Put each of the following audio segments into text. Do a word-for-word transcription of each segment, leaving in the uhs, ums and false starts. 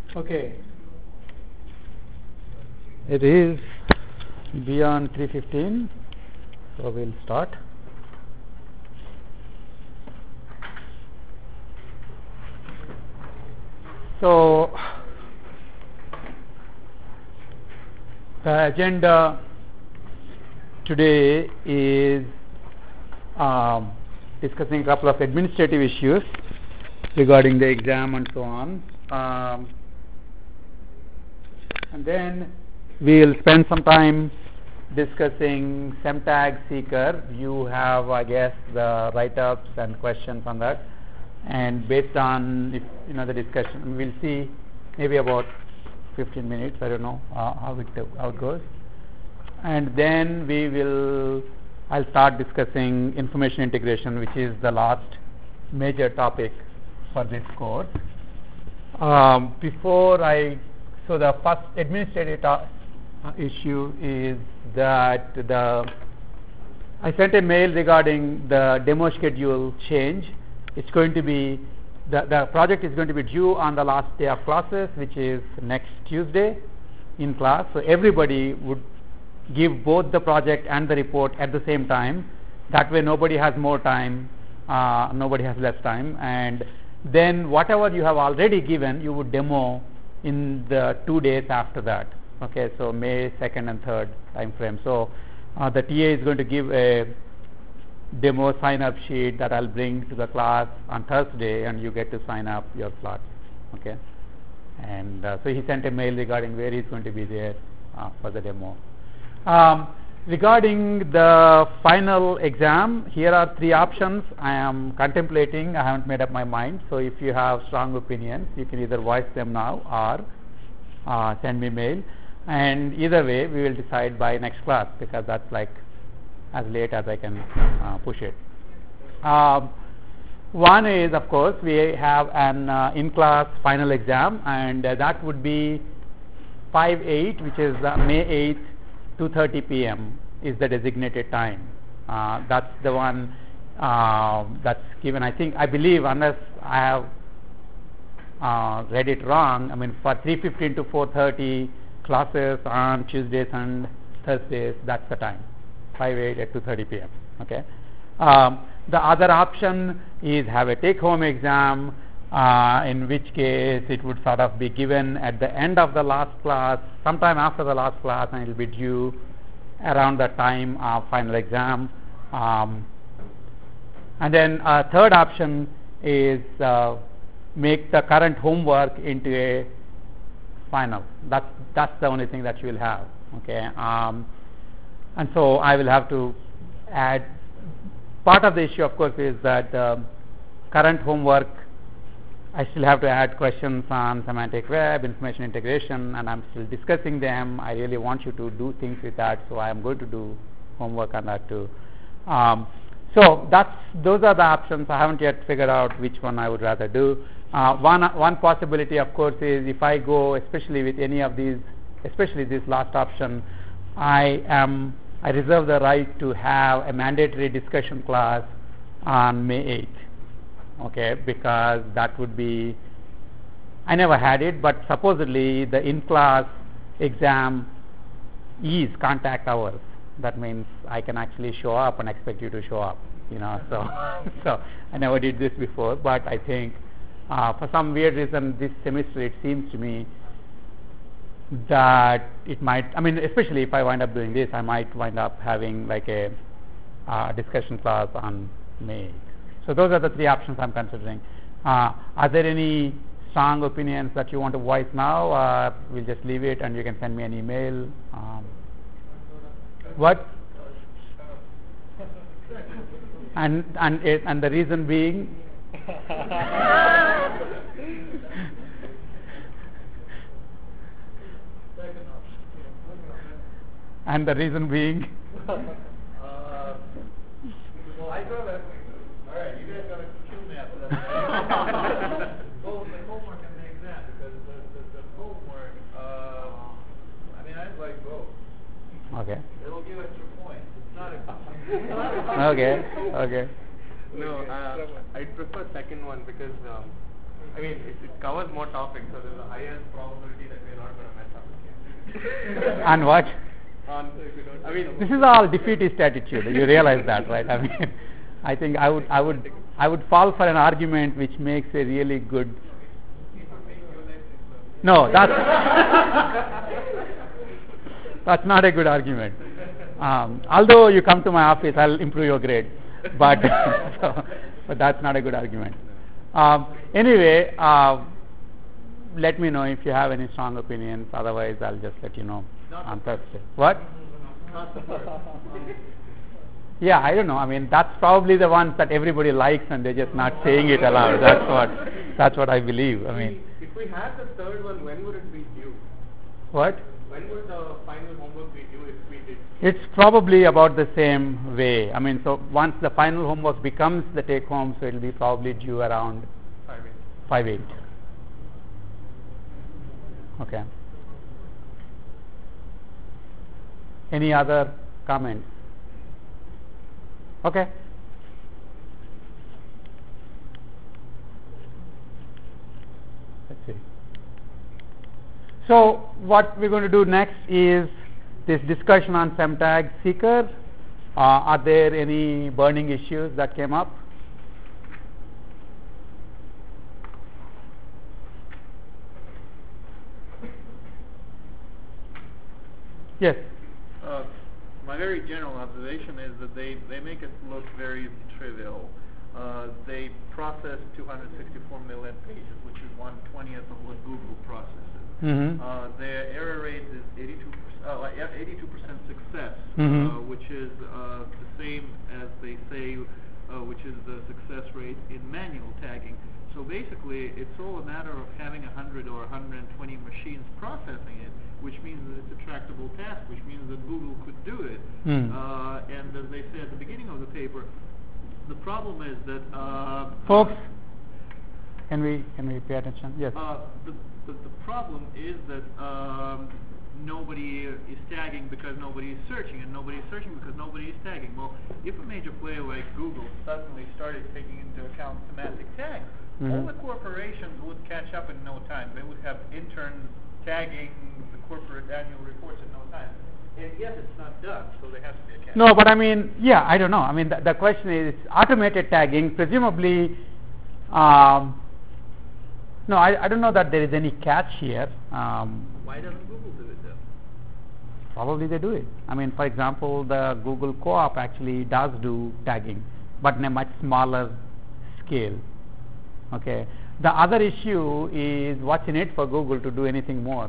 Okay. It is beyond three fifteen, so we'll start. So the agenda today is um, discussing a couple of administrative issues regarding the exam and so on. Um, and then we'll spend some time discussing SEMTAG Seeker. You have, I guess, the write-ups and questions on that. And based on if, you know the discussion, we'll see maybe about fifteen minutes. I don't know uh, how it how it goes. And then we will. I'll start discussing information integration, which is the last major topic for this course. Um, before I, so the first administrative to- uh, issue is that the I sent a mail regarding the demo schedule change. It's going to be the the project is going to be due on the last day of classes, which is next Tuesday in class. So everybody would give both the project and the report at the same time. That way nobody has more time, uh, nobody has less time, and then whatever you have already given, you would demo in the two days after that. Okay, so May second and third time frame. So uh, the T A is going to give a demo sign-up sheet that I'll bring to the class on Thursday, and you get to sign up your slot. Okay, and uh, so he sent a mail regarding where he's going to be there uh, for the demo. Um, regarding the final exam, here are three options I am contemplating. I haven't made up my mind. So if you have strong opinions, you can either voice them now or uh, send me mail. And either way, we will decide by next class, because that's like as late as I can uh, push it. Um, one is, of course, we have an uh, in-class final exam, and uh, that would be five eight, which is uh, May eighth, two thirty p m is the designated time. Uh, that's the one uh, that's given. I think, I believe, unless I have uh, read it wrong, I mean, for three fifteen to four thirty classes on Tuesdays and Thursdays, that's the time, five eight at two thirty p m Okay. Um, the other option is have a take-home exam, uh, in which case it would sort of be given at the end of the last class, sometime after the last class, and it will be due around the time of final exam. Um, and then a third option is uh, make the current homework into a final. That's that's the only thing that you will have. Okay. Um, and so I will have to add. Part of the issue, of course, is that uh, current homework, I still have to add questions on semantic web, information integration, and I'm still discussing them. I really want you to do things with that, so I am going to do homework on that too. Um, so that's those are the options. I haven't yet figured out which one I would rather do. Uh, one one possibility, of course, is if I go, especially with any of these, especially this last option, I am I reserve the right to have a mandatory discussion class on May eighth. Okay, because that would be, I never had it, but supposedly the in-class exam is contact hours. That means I can actually show up and expect you to show up, you know. So, so I never did this before, but I think uh, for some weird reason this semester it seems to me that it might, I mean, especially if I wind up doing this, I might wind up having like a uh, discussion class on May eighth. So those are the three options I'm considering. Uh, are there any strong opinions that you want to voice now, or we'll just leave it and you can send me an email? Um, what? And and it, and the reason being? And the reason being? uh, well, I got a. All right, you guys got to kill me after that. Both the homework and the exam, because the, the, the homework, uh, I mean, I'd like both. Okay. It'll give extra points. It's not a. Okay. Okay. No, uh, I'd prefer second one because um, I mean, it, it covers more topics, so there's a higher probability that we're not going to mess up again. And what? On, if you don't, I mean, This is all defeatist attitude. You realize that, right? I mean, I think I would, I would, I would fall for an argument which makes a really good. No, that's that's not a good argument. Um, although you come to my office, I'll improve your grade, but so, but that's not a good argument. Um, anyway, uh, let me know if you have any strong opinions. Otherwise, I'll just let you know on Thursday. What? Yeah, I don't know. I mean, that's probably the ones that everybody likes, and they're just not saying it aloud. That's what that's what I believe. I mean, if we had the third one, when would it be due? What? When would the final homework be due if we did? It's probably about the same way. I mean, so once the final homework becomes the take home, so it'll be probably due around Five eight. five eight. Okay. Any other comments? Okay. Let's see. So what we're going to do next is this discussion on SEMTAG seeker. Uh, are there any burning issues that came up? Yes. Uh, my very general observation is that they, they make it look very trivial. Uh, they process two hundred sixty-four million pages, which is one twentieth of what Google processes. Mm-hmm. Uh, their error rate is eighty-two percent, uh, yeah, eighty-two percent success, Mm-hmm. uh, which is uh, the same as they say, uh, which is the success rate in manual tagging. So basically, it's all a matter of having one hundred or one hundred twenty machines processing it, which means that it's a tractable task, which means that Google could do it. Mm. Uh, and as they say at the beginning of the paper, the problem is that uh, Folks, can we can we pay attention? Yes. uh, the, the the problem is that um, nobody is tagging because nobody is searching, and nobody is searching because nobody is tagging. Well, if a major player like Google suddenly started taking into account semantic tags, Mm-hmm. all the corporations would catch up in no time. They would have interns tagging the corporate annual reports in no time. And yet it's not done, so there has to be a catch. No, but I mean, yeah, I don't know. I mean, the, the question is automated tagging. Presumably, um, no, I, I don't know that there is any catch here. Um, Why doesn't Google do it then? Probably they do it. I mean, for example, the Google Co-op actually does do tagging, but in a much smaller scale. Okay. The other issue is what's in it for Google to do anything more.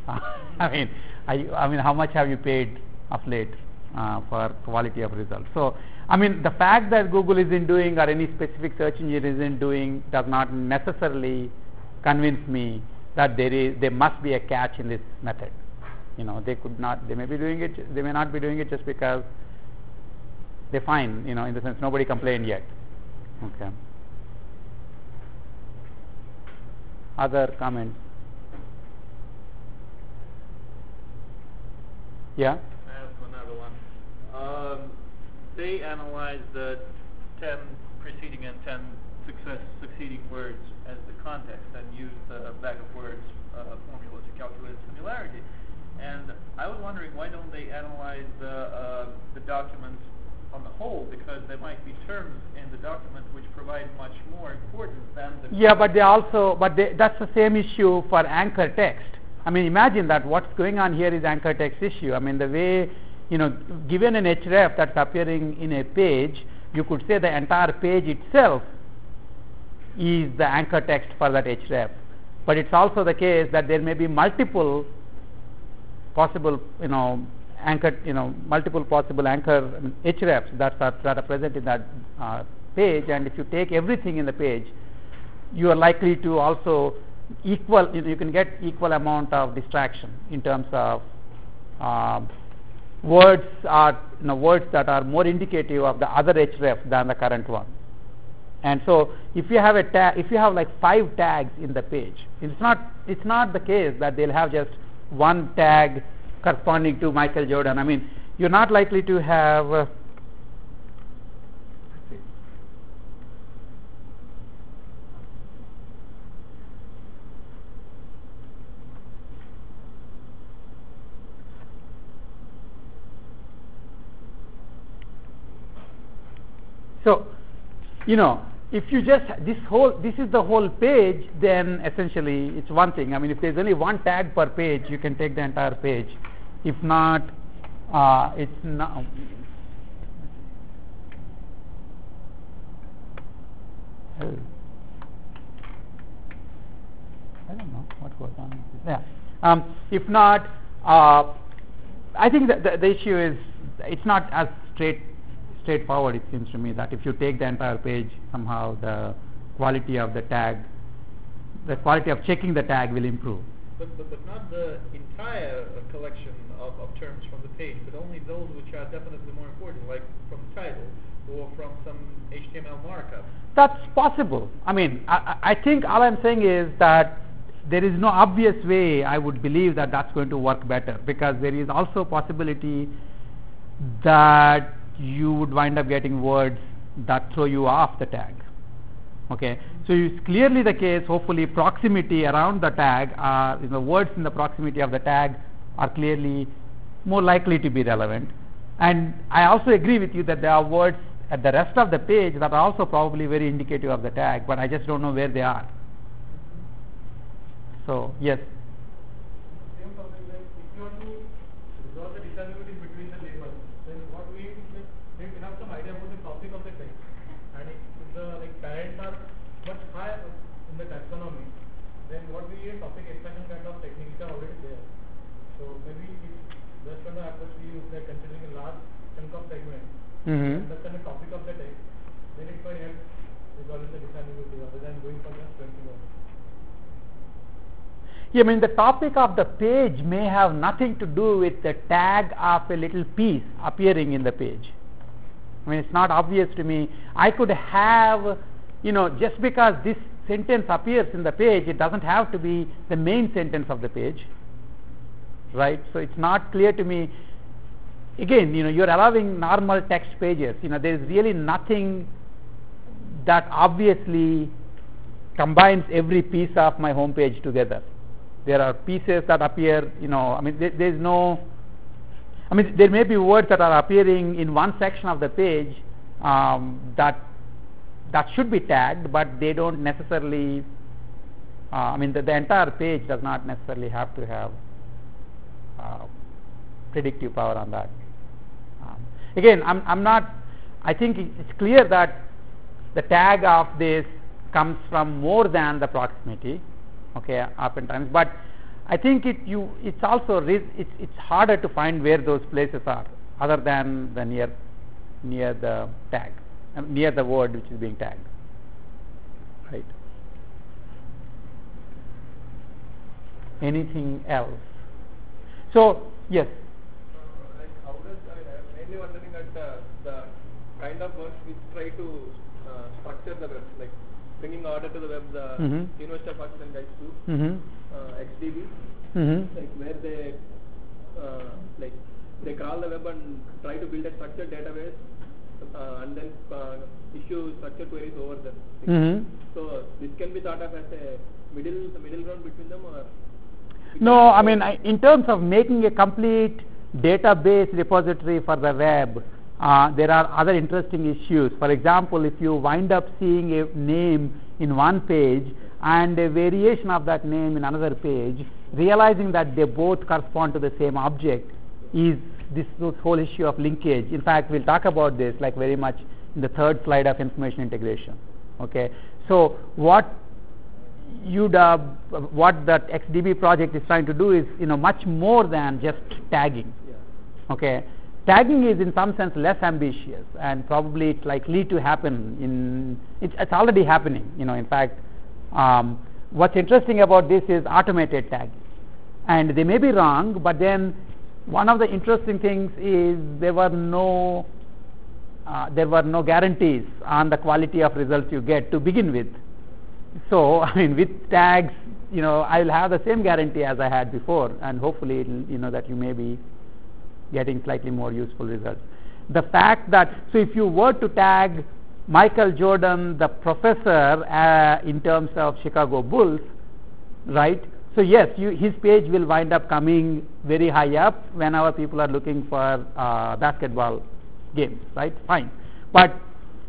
I mean, I, I mean, how much have you paid of late uh, for quality of results? So, I mean, the fact that Google isn't doing or any specific search engine isn't doing does not necessarily convince me that there is there must be a catch in this method. You know, they could not, they may be doing it, they may not be doing it just because they're fine. You know, in the sense nobody complained yet. Okay. Other comments? Yeah? I have another one. Um, they analyze the ten preceding and ten success succeeding words as the context and use the bag of words uh, formula to calculate similarity. And I was wondering, why don't they analyze the uh, the document on the whole, because there might be terms in the document which provide much more importance than the... Yeah, but they also, but they, that's the same issue for anchor text. I mean, imagine that what's going on here is anchor text issue. I mean, the way, you know, given an href that's appearing in a page, you could say the entire page itself is the anchor text for that href. But it's also the case that there may be multiple possible, you know, anchor, you know, multiple possible anchor um, hrefs that are, that are present in that uh, page, and if you take everything in the page, you are likely to also equal, you, know, you can get equal amount of distraction in terms of um, words are, you know, words that are more indicative of the other href than the current one. And so, if you have a tag, if you have like five tags in the page, it's not it's not the case that they'll have just one tag corresponding to Michael Jordan. I mean, you're not likely to have uh, So, you know, if you just this whole this is the whole page, then essentially it's one thing. I mean, if there's only one tag per page, you can take the entire page. If not, uh, it's not. Oh. I don't know what goes on. Yeah. Um, if not, uh, I think that the, the issue is it's not as straight straightforward. It seems to me that if you take the entire page, somehow the quality of the tag, the quality of checking the tag will improve. But, but, but not the entire uh, collection of, of terms from the page, but only those which are definitely more important, like from the title or from some H T M L markup. That's possible. I mean, I, I think all I'm saying is that there is no obvious way I would believe that that's going to work better, because there is also a possibility that you would wind up getting words that throw you off the tag. Okay, so it's clearly the case. Hopefully, proximity around the tag, are, you know, words in the proximity of the tag are clearly more likely to be relevant. And I also agree with you that there are words at the rest of the page that are also probably very indicative of the tag, but I just don't know where they are. So yes. Same topic, like if you want to resolve the disambiguity between the labels, then what we like, we have some idea about the topic of the text, and if the like parents are much higher in the taxonomy, then what we use topic extraction kind of techniques are already there. So maybe if just kind of approach we use, like considering a large chunk of segment, Mm-hmm. understand the topic of the text, then it might help resolving the disambiguity rather than going for just twenty words. Yeah, I mean, the topic of the page may have nothing to do with the tag of a little piece appearing in the page. I mean, it's not obvious to me. I could have, you know, just because this sentence appears in the page, it doesn't have to be the main sentence of the page, right? So it's not clear to me. Again, you know, you're allowing normal text pages. You know, there is really nothing that obviously combines every piece of my home page together. There are pieces that appear, you know, I mean, there, there is no, I mean, there may be words that are appearing in one section of the page um, that that should be tagged, but they don't necessarily, uh, I mean, the, the entire page does not necessarily have to have uh, predictive power on that. Um, again, I'm, I'm not, I think it's clear that the tag of this comes from more than the proximity. Okay, oftentimes, but I think it you it's also re- it's it's harder to find where those places are, other than the near near the tag, uh, near the word which is being tagged, right? Anything else? So yes. Uh, like how does I mean, I'm mainly wondering at uh, the kind of works which try to uh, structure the web, like bringing order to the web, the Mm-hmm. University of Pakistan guys do, Mm-hmm. uh, X D B, Mm-hmm. like where they uh, like they crawl the web and try to build a structured database uh, and then uh, issue structured queries over them. Mm-hmm. So this can be thought of as a middle middle ground between them, or No, I mean, I, in terms of making a complete database repository for the web, uh, there are other interesting issues. For example, if you wind up seeing a name in one page and a variation of that name in another page, realizing that they both correspond to the same object is this, this whole issue of linkage. In fact, we'll talk about this like very much in the third slide of information integration. Okay, so what U W, what the X D B project is trying to do is, you know, much more than just tagging. Okay, tagging is in some sense less ambitious, and probably it's likely to happen in it's, it's already happening. You know, in fact, um, what's interesting about this is automated tagging, and they may be wrong, but then one of the interesting things is there were no uh, there were no guarantees on the quality of results you get to begin with. So, I mean, with tags, you know, I will have the same guarantee as I had before, and hopefully, it'll, you know, that you may be getting slightly more useful results. The fact that, so if you were to tag Michael Jordan, the professor, uh, in terms of Chicago Bulls, right? So yes, you, his page will wind up coming very high up whenever people are looking for uh, basketball games, right? Fine, but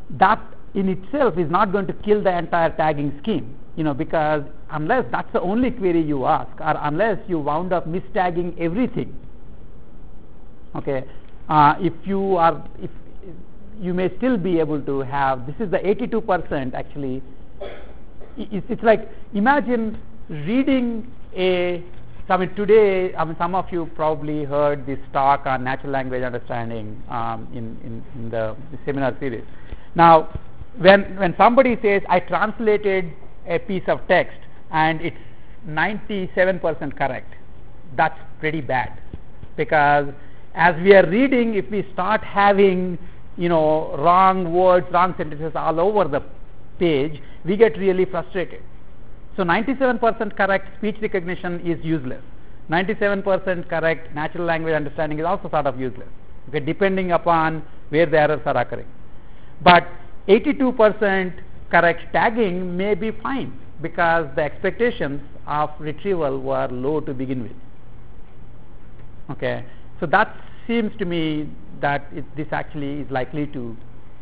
that in itself is not going to kill the entire tagging scheme, you know, because unless that's the only query you ask, or unless you wound up mistagging everything, okay, uh, if you are, if you may still be able to have, this is the eighty-two percent actually, it's, it's like, imagine reading a, I mean today, I mean some of you probably heard this talk on natural language understanding um, in, in, in the, the seminar series. Now, when, when somebody says, I translated a piece of text and it's ninety-seven percent correct, that's pretty bad, because as we are reading, if we start having, you know, wrong words, wrong sentences all over the page, we get really frustrated. So ninety-seven percent correct speech recognition is useless. ninety-seven percent correct natural language understanding is also sort of useless, okay, depending upon where the errors are occurring. But eighty-two percent correct tagging may be fine, because the expectations of retrieval were low to begin with. Okay, so that seems to me that it, this actually is likely to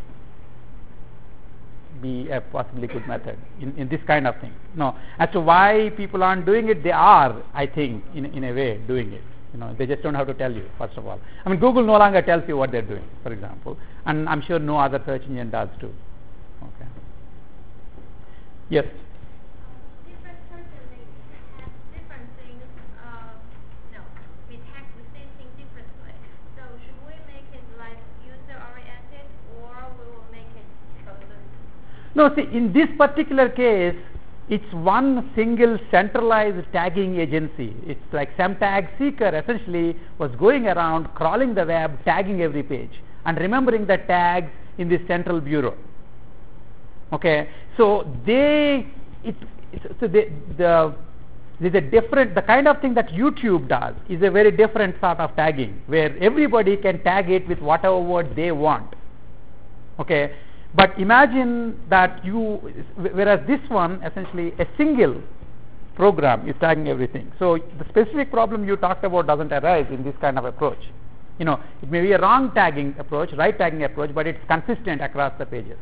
be a possibly good method in, in this kind of thing. No, as to why people aren't doing it, they are, I think, in, in a way doing it. You know, they just don't have to tell you, first of all. I mean, Google no longer tells you what they're doing, for example, and I'm sure no other search engine does too. Okay. Yes. Different search engines have different things. Uh, no, we tag the same thing differently. So should we make it like user-oriented, or we will make it closed? No, see, in this particular case, it's one single centralized tagging agency. It's like Semtag Seeker essentially was going around crawling the web, tagging every page, and remembering the tags in this central bureau. Okay, so they, it, it, so they, the, there's a different, the kind of thing that YouTube does is a very different sort of tagging, where everybody can tag it with whatever word they want. Okay. But imagine that you, whereas this one, essentially a single program is tagging everything. So the specific problem you talked about doesn't arise in this kind of approach. You know, it may be a wrong tagging approach, right tagging approach, but it's consistent across the pages.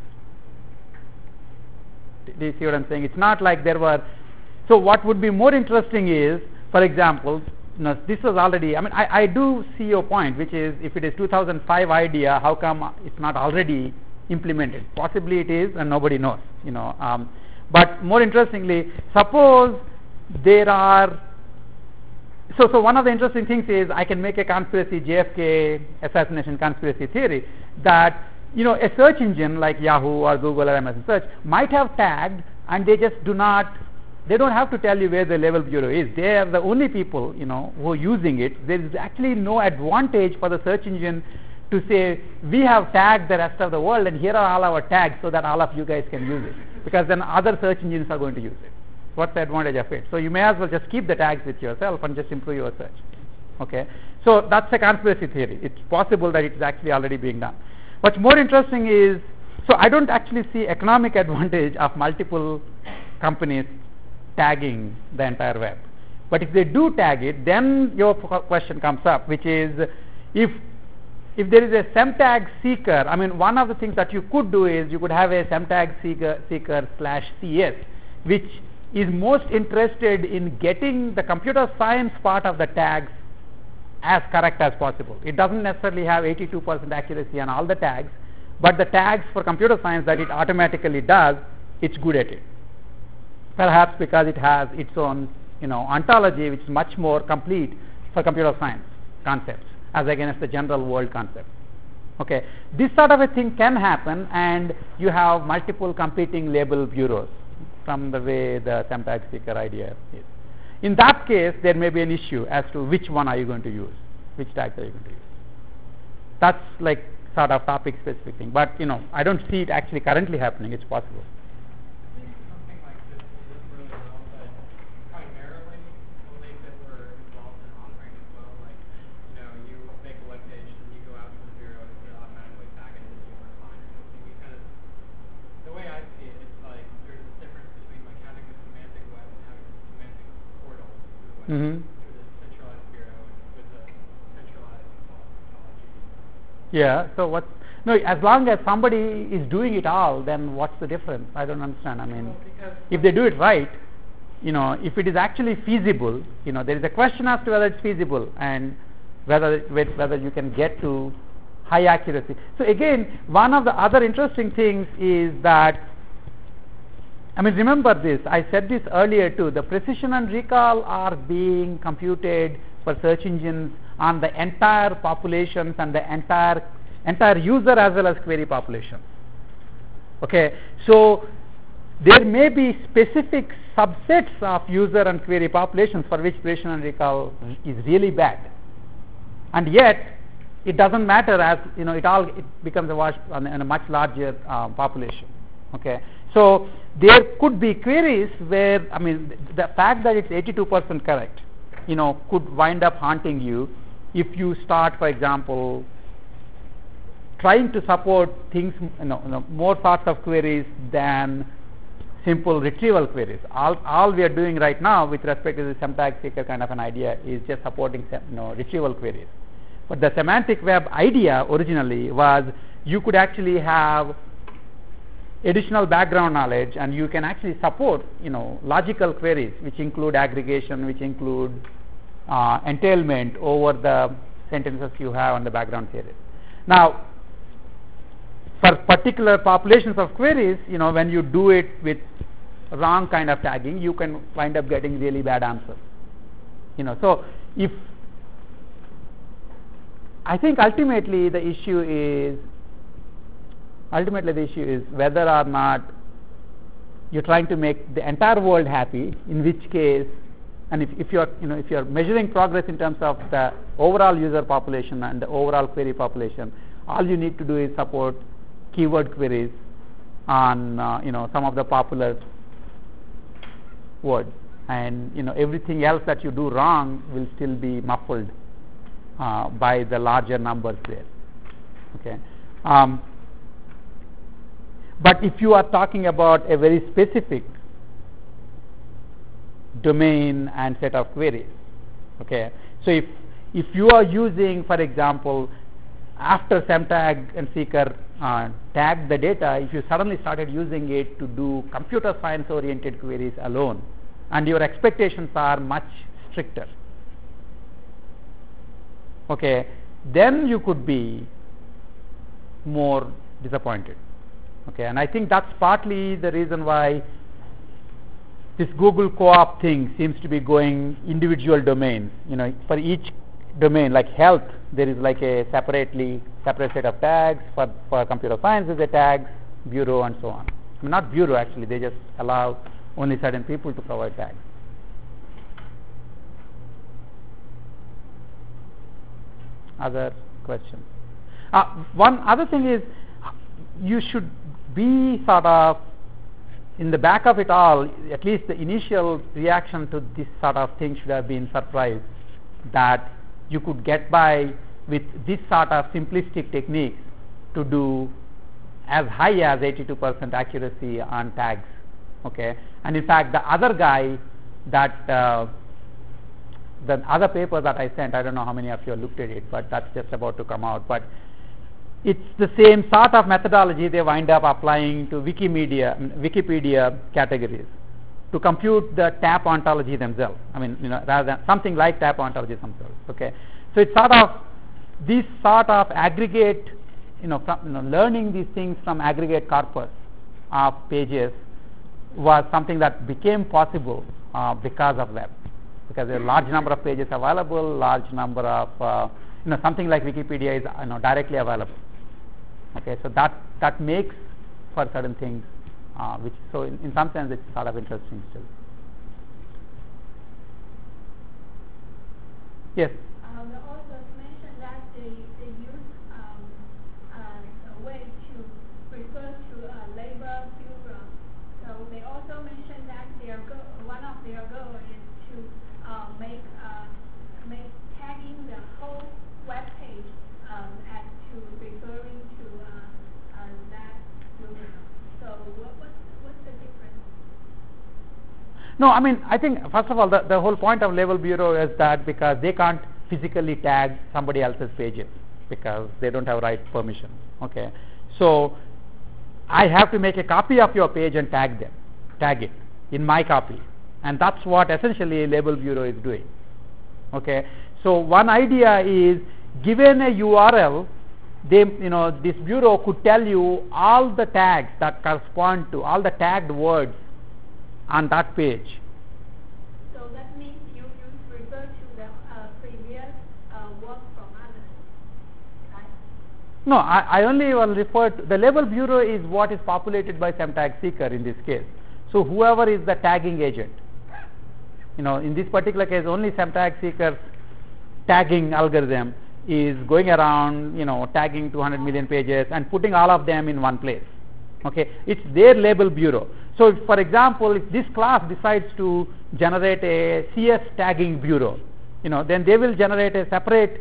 Do you see what I'm saying? It's not like there were, so what would be more interesting is, for example, you know, this was already, I mean, I, I do see your point, which is if it is two thousand five idea, how come it's not already implemented? Possibly it is, and nobody knows, you know. Um, but more interestingly, suppose there are, so so one of the interesting things is I can make a conspiracy, J F K assassination conspiracy theory, that, you know, a search engine like Yahoo or Google or Amazon Search might have tagged, and they just do not, they don't have to tell you where the level bureau is. They are the only people, you know, who are using it. There is actually no advantage for the search engine to say, we have tagged the rest of the world and here are all our tags so that all of you guys can use it, because then other search engines are going to use it. What's the advantage of it? So you may as well just keep the tags with yourself and just improve your search. Okay, so that's a conspiracy theory. It's possible that it's actually already being done. What's more interesting is, so I don't actually see economic advantage of multiple companies tagging the entire web. But if they do tag it, then your question comes up, which is, if If there is a Semtag Seeker, I mean, one of the things that you could do is you could have a Semtag Seeker, Seeker slash C S, which is most interested in getting the computer science part of the tags as correct as possible. It doesn't necessarily have eighty-two percent accuracy on all the tags, but the tags for computer science that it automatically does, it's good at it. Perhaps because it has its own, you know, ontology, which is much more complete for computer science concepts as against the general world concept. Okay, this sort of a thing can happen, and you have multiple competing label bureaus from the way the Semtag Seeker idea is. In that case, there may be an issue as to which one are you going to use, which tags are you going to use. That's like sort of topic specific thing, but you know, I don't see it actually currently happening. It's possible. Something like this isn't really well, but primarily only if it were involved in authoring as well. Like, you know, you make a web page and you go out to the bureau and it automatically tag it as you want to find or something. Because the way I see it, it's like there's a difference between like having a semantic web and having a semantic portal to the web Mm-hmm. with a centralized bureau and with a centralized ontology. Yeah. So what? No, as long as somebody is doing it all, then what's the difference? I don't understand. I mean, if they do it right, you know, if it is actually feasible, you know, there is a question as to whether it's feasible and whether whether you can get to high accuracy. So again, one of the other interesting things is that, I mean, remember this, I said this earlier too, the precision and recall are being computed for search engines on the entire populations and the entire entire user as well as query population. Okay, so there may be specific subsets of user and query populations for which precision and recall is really bad, and yet it doesn't matter, as you know, it all it becomes a wash on, on a much larger um, population. Okay, so there could be queries where, I mean, the fact that it's eighty-two percent correct, you know, could wind up haunting you if you start, for example, trying to support things, you know, you know, more sorts of queries than simple retrieval queries. All, all we are doing right now with respect to the semtag seeker kind of an idea is just supporting, you know, retrieval queries. But the semantic web idea originally was you could actually have additional background knowledge and you can actually support, you know, logical queries which include aggregation, which include uh, entailment over the sentences you have on the background series. Now, for particular populations of queries, you know, when you do it with wrong kind of tagging, you can wind up getting really bad answers. You know, so if I think ultimately the issue is ultimately the issue is whether or not you're trying to make the entire world happy, in which case, and if, if you're you know if you're measuring progress in terms of the overall user population and the overall query population, all you need to do is support keyword queries on uh, you know some of the popular words, and you know everything else that you do wrong will still be muffled uh, by the larger numbers there. Okay, um, but if you are talking about a very specific domain and set of queries, okay, so if if you are using, for example, after semtag and seeker uh, tagged the data, if you suddenly started using it to do computer science oriented queries alone, and your expectations are much stricter, okay, then you could be more disappointed. Okay, and I think that's partly the reason why this Google co-op thing seems to be going individual domains. You know, for each domain, like health, there is like a separately separate set of tags. For for computer science, there's a tags bureau and so on. I mean, not bureau actually; they just allow only certain people to provide tags. Other questions? Uh, one other thing is, you should be sort of in the back of it all. At least the initial reaction to this sort of thing should have been surprise that you could get by with this sort of simplistic techniques to do as high as eighty-two percent accuracy on tags. Okay, and in fact, the other guy that uh, the other paper that I sent, I don't know how many of you looked at it, but that's just about to come out. But it's the same sort of methodology they wind up applying to Wikimedia, Wikipedia categories to compute the tap ontology themselves. I mean, you know, rather than something like tap ontology themselves. Okay, so it's sort of this sort of aggregate, you know, from, you know, learning these things from aggregate corpus of pages was something that became possible uh, because of web, because there are a large number of pages available, large number of uh, you know something like Wikipedia is you know directly available. Okay, so that that makes for certain things, uh, which so in, in some sense it's sort of interesting still. Yes. Uh, the authors mentioned that they, they use um, uh, a way to refer to a label bureau. So they also mentioned that their goal, one of their goals is to uh, make uh, make tagging the whole web page um, as to referring to uh, uh, that bureau. So what, what's, what's the difference? No, I mean, I think first of all, the, the whole point of label bureau is that because they can't physically tag somebody else's pages, because they don't have right permission. Okay, so I have to make a copy of your page and tag them, tag it in my copy, and that's what essentially Label Bureau is doing. Okay, so one idea is, given a U R L, they, you know, this bureau could tell you all the tags that correspond to all the tagged words on that page. So that means you, you refer to the uh, previous uh, work from others, right? No, I, I only will refer to the Label Bureau is what is populated by SemTag Seeker in this case. So whoever is the tagging agent, you know, in this particular case, only SemTag Seeker's tagging algorithm is going around, you know, tagging two hundred million pages and putting all of them in one place. Okay, it's their Label Bureau. So, if, for example, if this class decides to generate a C S tagging bureau, you know, then they will generate a separate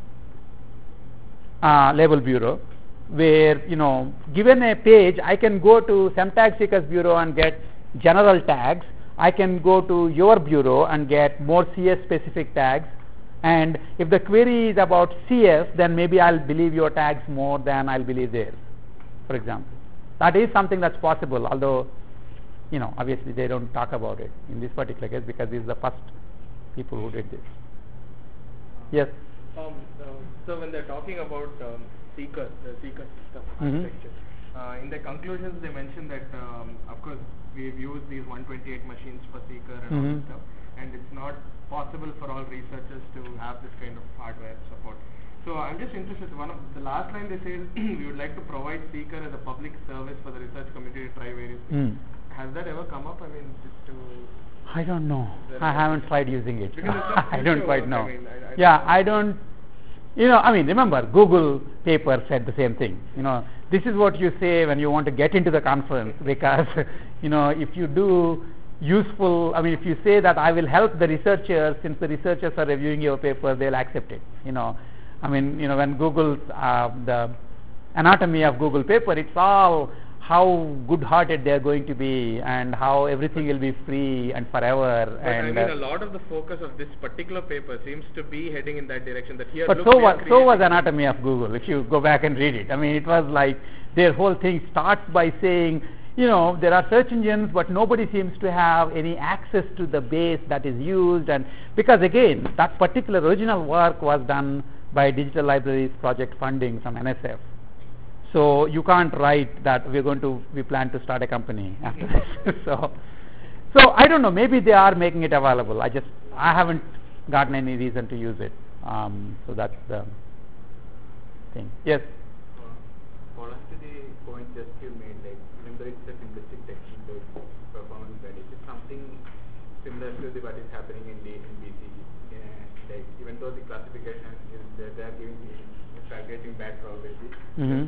uh, Label Bureau, where, you know, given a page, I can go to SemTag Seeker's bureau and get general tags. I can go to your bureau and get more C S specific tags. And if the query is about C S, then maybe I'll believe your tags more than I'll believe theirs, for example. That is something that's possible, although, you know, obviously they don't talk about it in this particular case because these are the first people who did this. Yes? Um, uh, so when they're talking about um, Seeker, the Seeker system Mm-hmm. architecture, uh, in the conclusions they mentioned that, um, of course, we've used these one twenty-eight machines for Seeker and all Mm-hmm. this stuff, and it's not possible for all researchers to have this kind of hardware support. So I'm just interested, one of the last line they say is we would like to provide Seeker as a public service for the research community to try various things. Mm. Has that ever come up? I mean, just to... I don't know. There I is- haven't tried using it. Because it's not I don't future quite work, know. I mean, I- I yeah, don't know. I don't. You know, I mean, remember, Google paper said the same thing. You know, this is what you say when you want to get into the conference, because, you know, if you do useful, I mean, if you say that I will help the researchers, since the researchers are reviewing your paper, they'll accept it. You know, I mean, you know, when Google's uh, the anatomy of Google paper, it's all how good-hearted they are going to be and how everything will be free and forever. But and I mean, uh, a lot of the focus of this particular paper seems to be heading in that direction. That here, But look, so we was are so was creating- Anatomy of Google. If you go back and read it, I mean, it was like their whole thing starts by saying, you know, there are search engines, but nobody seems to have any access to the base that is used, and because again, that particular original work was done by Digital Libraries Project funding from N S F. So you can't write that we're going to we plan to start a company after this. so, so I don't know. Maybe they are making it available. I just I haven't gotten any reason to use it. Um, so that's the thing. Yes. Follows to the point just you made, like, remember it's a simplistic text-based performance that is something similar to the what is happening in the in B C G. Yeah, like, even though the classification is they, they are giving the calculating bad probability. Mhm.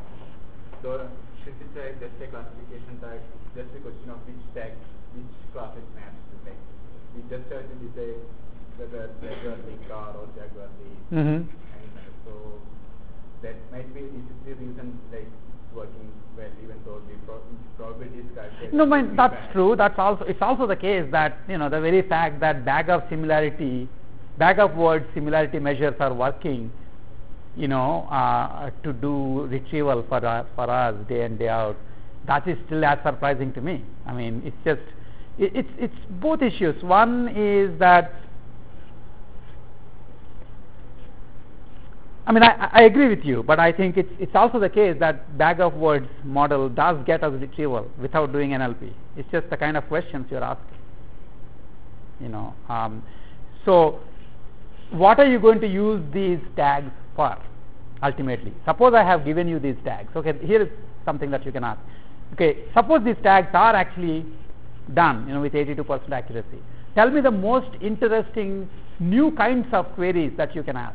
So since it's a, just a classification tag, just a question of which tag, which class it maps to. Like, we just have to decide whether Jaguar the car or Jaguar the Mm-hmm. animal. So that might be this is the reason like it's working well, even though the pro- probability is calculated. No, to man, be that's bad. true. That's also it's also the case that, you know, the very fact that bag of similarity, bag of word similarity measures are working, you know, uh, to do retrieval for uh, for us day in day out. That is still as surprising to me. I mean, it's just it, it's it's both issues. One is that, I mean, I, I agree with you, but I think it's it's also the case that bag of words model does get us retrieval without doing N L P. It's just the kind of questions you're asking. You know, um, so what are you going to use these tags for? Ultimately, suppose I have given you these tags. Okay, here is something that you can ask. Okay, suppose these tags are actually done, you know, with eighty-two percent accuracy. Tell me the most interesting new kinds of queries that you can ask.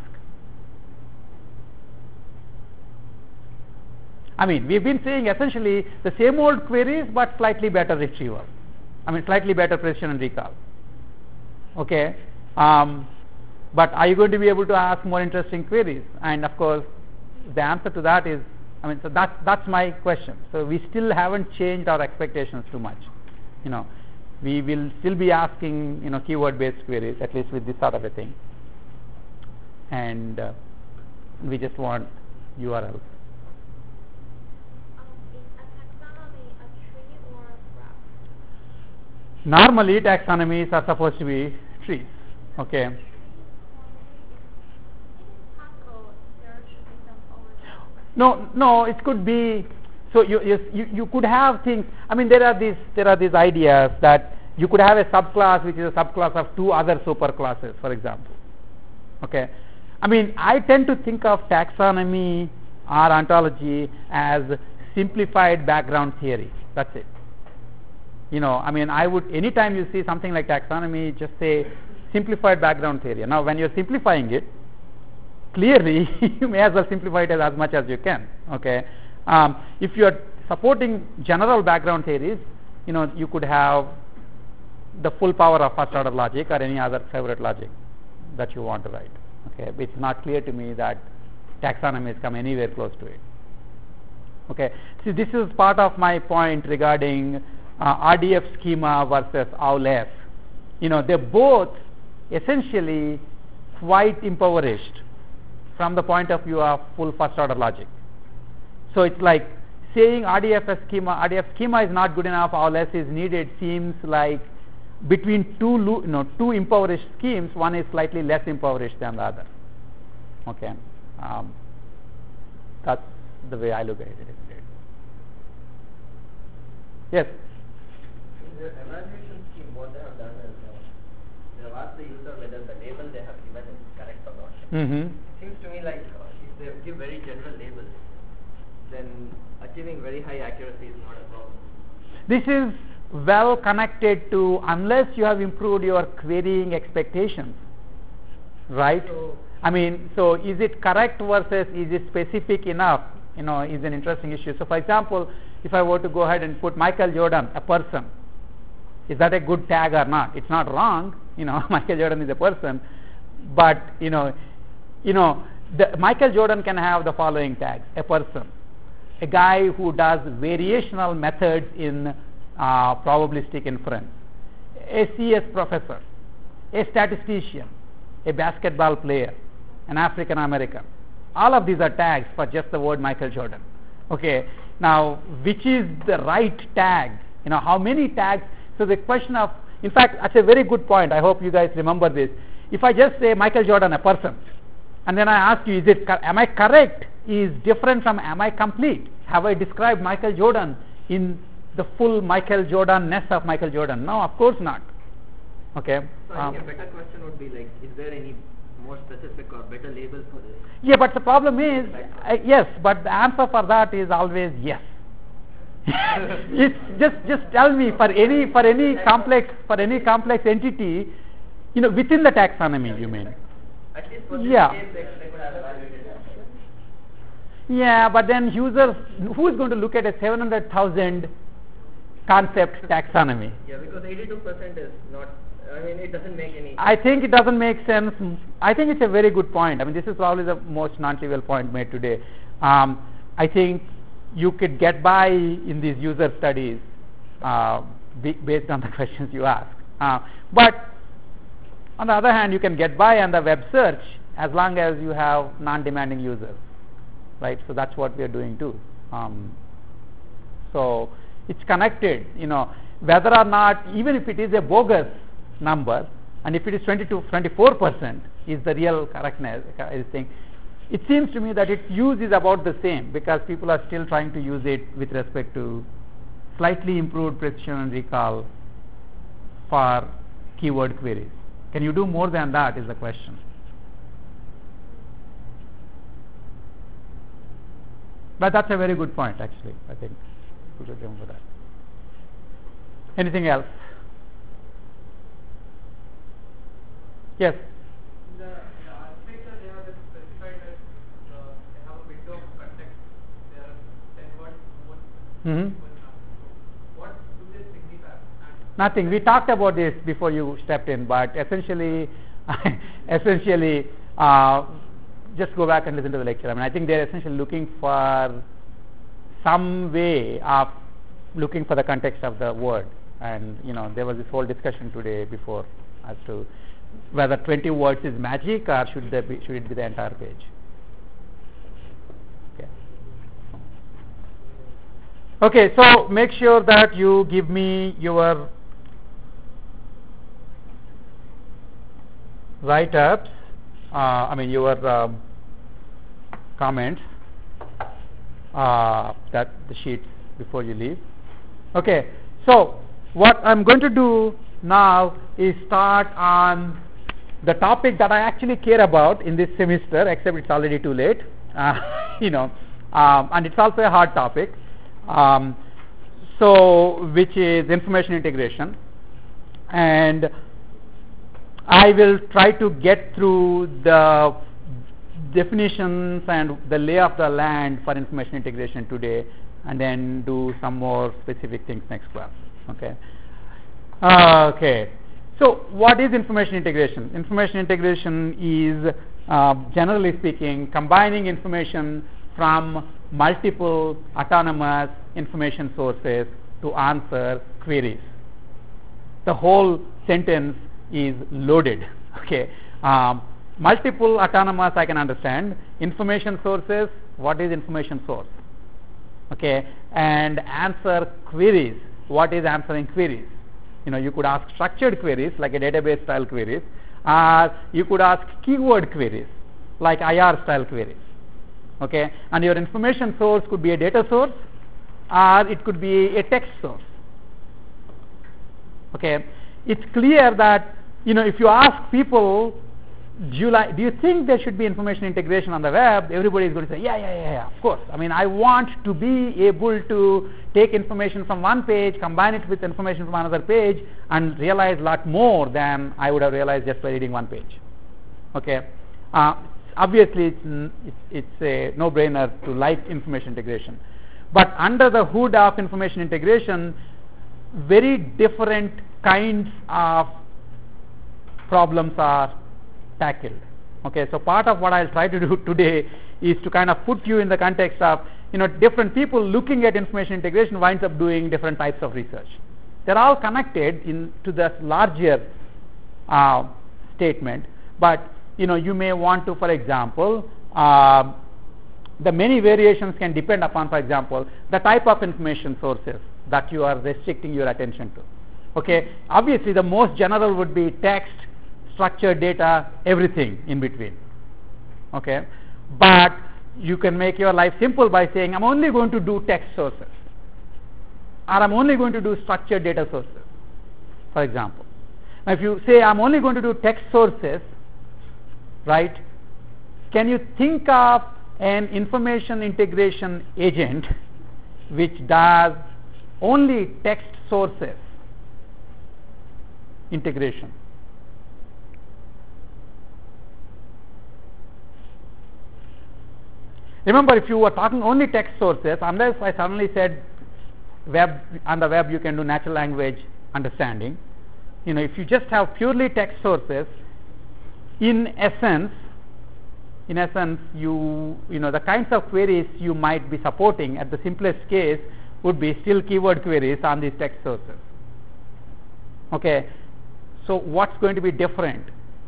I mean, we've been saying essentially the same old queries, but slightly better retrieval. I mean, slightly better precision and recall. Okay, um, but are you going to be able to ask more interesting queries? And of course, the answer to that is, I mean, so that's that's my question. So we still haven't changed our expectations too much. You know, we will still be asking, you know, keyword-based queries, at least with this sort of a thing. And uh, We just want U R Ls. Um, is a taxonomy a tree or a graph? Normally, taxonomies are supposed to be trees. Okay. Trees, formally, it is possible there should be some overlap. No, no, it could be. So you, you you you could have things. I mean, there are these there are these ideas that you could have a subclass which is a subclass of two other superclasses, for example. Okay. I mean, I tend to think of taxonomy or ontology as simplified background theory. That's it. You know, I mean, I would anytime you see something like taxonomy, just say simplified background theory. Now, when you're simplifying it, clearly you may as well simplify it as, as much as you can. Okay. Um, if you are supporting general background theories, you know, you could have the full power of first order logic or any other favorite logic that you want to write. Okay, it's not clear to me that taxonomy has come anywhere close to it. Okay, see, this is part of my point regarding uh, R D F schema versus O W L F. You know, they're both essentially quite impoverished from the point of view of full first order logic. So it's like saying R D F schema, R D F schema is not good enough, O W L F is needed, seems like between two, you know, two impoverished schemes, one is slightly less impoverished than the other. Okay, um, that's the way I look at it. Yes. In the evaluation scheme, what they have done is uh, they have asked the user whether the label they have given is correct or not. Mm-hmm. It seems to me like uh, if they give very general labels, then achieving very high accuracy is not a problem. This is well connected to unless you have improved your querying expectations, right? So, I mean, so is it correct versus is it specific enough, you know, is an interesting issue. So for example, if I were to go ahead and put Michael Jordan, a person, is that a good tag or not? It's not wrong, you know, Michael Jordan is a person, but you know, you know, the, Michael Jordan can have the following tags: a person, a guy who does variational methods in uh, probabilistic inference, a C S professor, a statistician, a basketball player, an African American. All of these are tags for just the word Michael Jordan. Okay, now which is the right tag? You know, how many tags? So the question of, in fact, that's a very good point. I hope you guys remember this. If I just say Michael Jordan, a person, and then I ask you, is it, am I correct, is different from am I complete? Have I described Michael Jordan in the full Michael Jordan-ness of Michael Jordan? No, of course not. Okay. So I think a better question would be like, is there any more specific or better label for this? Yeah, but the problem is, uh, yes, but the answer for that is always yes. It's just just tell me for any for any complex for any complex entity, you know, within the taxonomy, you mean? At least for this Yeah. case, they, they could have evaluated it. Yeah, but then users, who is going to look at a seven hundred thousand concept taxonomy? Yeah, because eighty-two percent is not, I mean, it doesn't make any I think it doesn't make sense. I think it's a very good point. I mean, this is probably the most non-trivial point made today. Um, I think you could get by in these user studies uh, be, based on the questions you ask. Uh, but on the other hand, you can get by on the web search as long as you have non-demanding users, right? So that's what we are doing too. Um, so it's connected, you know, whether or not, even if it is a bogus number, and if it is twenty-two, twenty-four percent is the real correctness, I think, it seems to me that its use is about the same because people are still trying to use it with respect to slightly improved precision and recall for keyword queries. Can you do more than that is the question. But that's a very good point, actually. I think we should remember that. Anything else? Yes. The, the architecture they have specified that uh, they have a window of context. There are ten words, one, Mm-hmm. one so what do they signify? And Nothing. We talked about this before you stepped in, but essentially, essentially, uh, just go back and listen to the lecture. I mean, I think they're essentially looking for some way of looking for the context of the word, and you know, there was this whole discussion today before as to whether twenty words is magic or should there be should it be the entire page. Okay, so make sure that you give me your write-ups, uh, I mean your um, comments, uh, that the sheets before you leave. Okay, so what I'm going to do now is start on the topic that I actually care about in this semester, except it's already too late, uh, you know, um, and it's also a hard topic, um, so which is information integration, and I will try to get through the definitions and the lay of the land for information integration today, and then do some more specific things next class. Okay. Uh, okay. So, what is information integration? Information integration is, uh, generally speaking, combining information from multiple autonomous information sources to answer queries. The whole sentence is loaded. Okay. Um, multiple autonomous, I can understand. Information sources, what is information source? Okay. And answer queries, what is answering queries? You know, you could ask structured queries like a database style queries, or you could ask keyword queries like I R style queries. Okay. And your information source could be a data source, or it could be a text source. Okay. It's clear that, you know, if you ask people, do you, like, do you think there should be information integration on the web? Everybody is going to say, yeah, yeah, yeah, yeah, of course. I mean, I want to be able to take information from one page, combine it with information from another page, and realize a lot more than I would have realized just by reading one page. Okay. Uh, obviously, it's, it's, it's a no-brainer to like information integration. But under the hood of information integration, very different kinds of problems are tackled. Okay, so part of what I'll try to do today is to kind of put you in the context of, you know, different people looking at information integration winds up doing different types of research. They're all connected in to this larger uh, statement, but you know, you may want to, for example, uh, the many variations can depend upon, for example, the type of information sources that you are restricting your attention to. Okay, obviously the most general would be text, structured data, everything in between. Okay, but you can make your life simple by saying, I'm only going to do text sources, or I'm only going to do structured data sources, for example. Now if you say, I'm only going to do text sources, right, can you think of an information integration agent which does only text sources integration? Remember, if you were talking only text sources, unless I suddenly said web, on the web you can do natural language understanding, you know, if you just have purely text sources, in essence, in essence, you, you know, the kinds of queries you might be supporting at the simplest case would be still keyword queries on these text sources. Okay, so what's going to be different?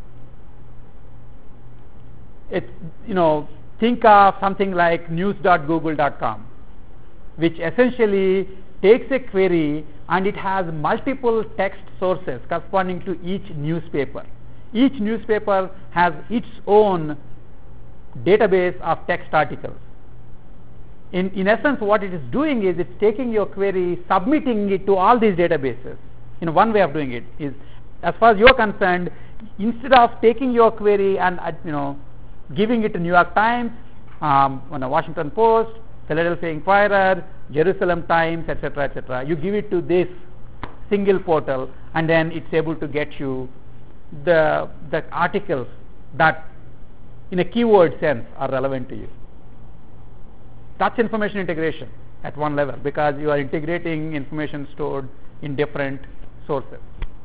It's, you know, think of something like news dot google dot com, which essentially takes a query and it has multiple text sources corresponding to each newspaper. Each newspaper has its own database of text articles. In, in essence, what it is doing is it's taking your query, submitting it to all these databases. You know, one way of doing it is, as far as you're concerned, instead of taking your query and, uh, you know, giving it to New York Times, um, you know, Washington Post, Philadelphia Inquirer, Jerusalem Times, et cetera, et cetera, you give it to this single portal, and then it's able to get you the the articles that, in a keyword sense, are relevant to you. That's information integration at one level, because you are integrating information stored in different sources.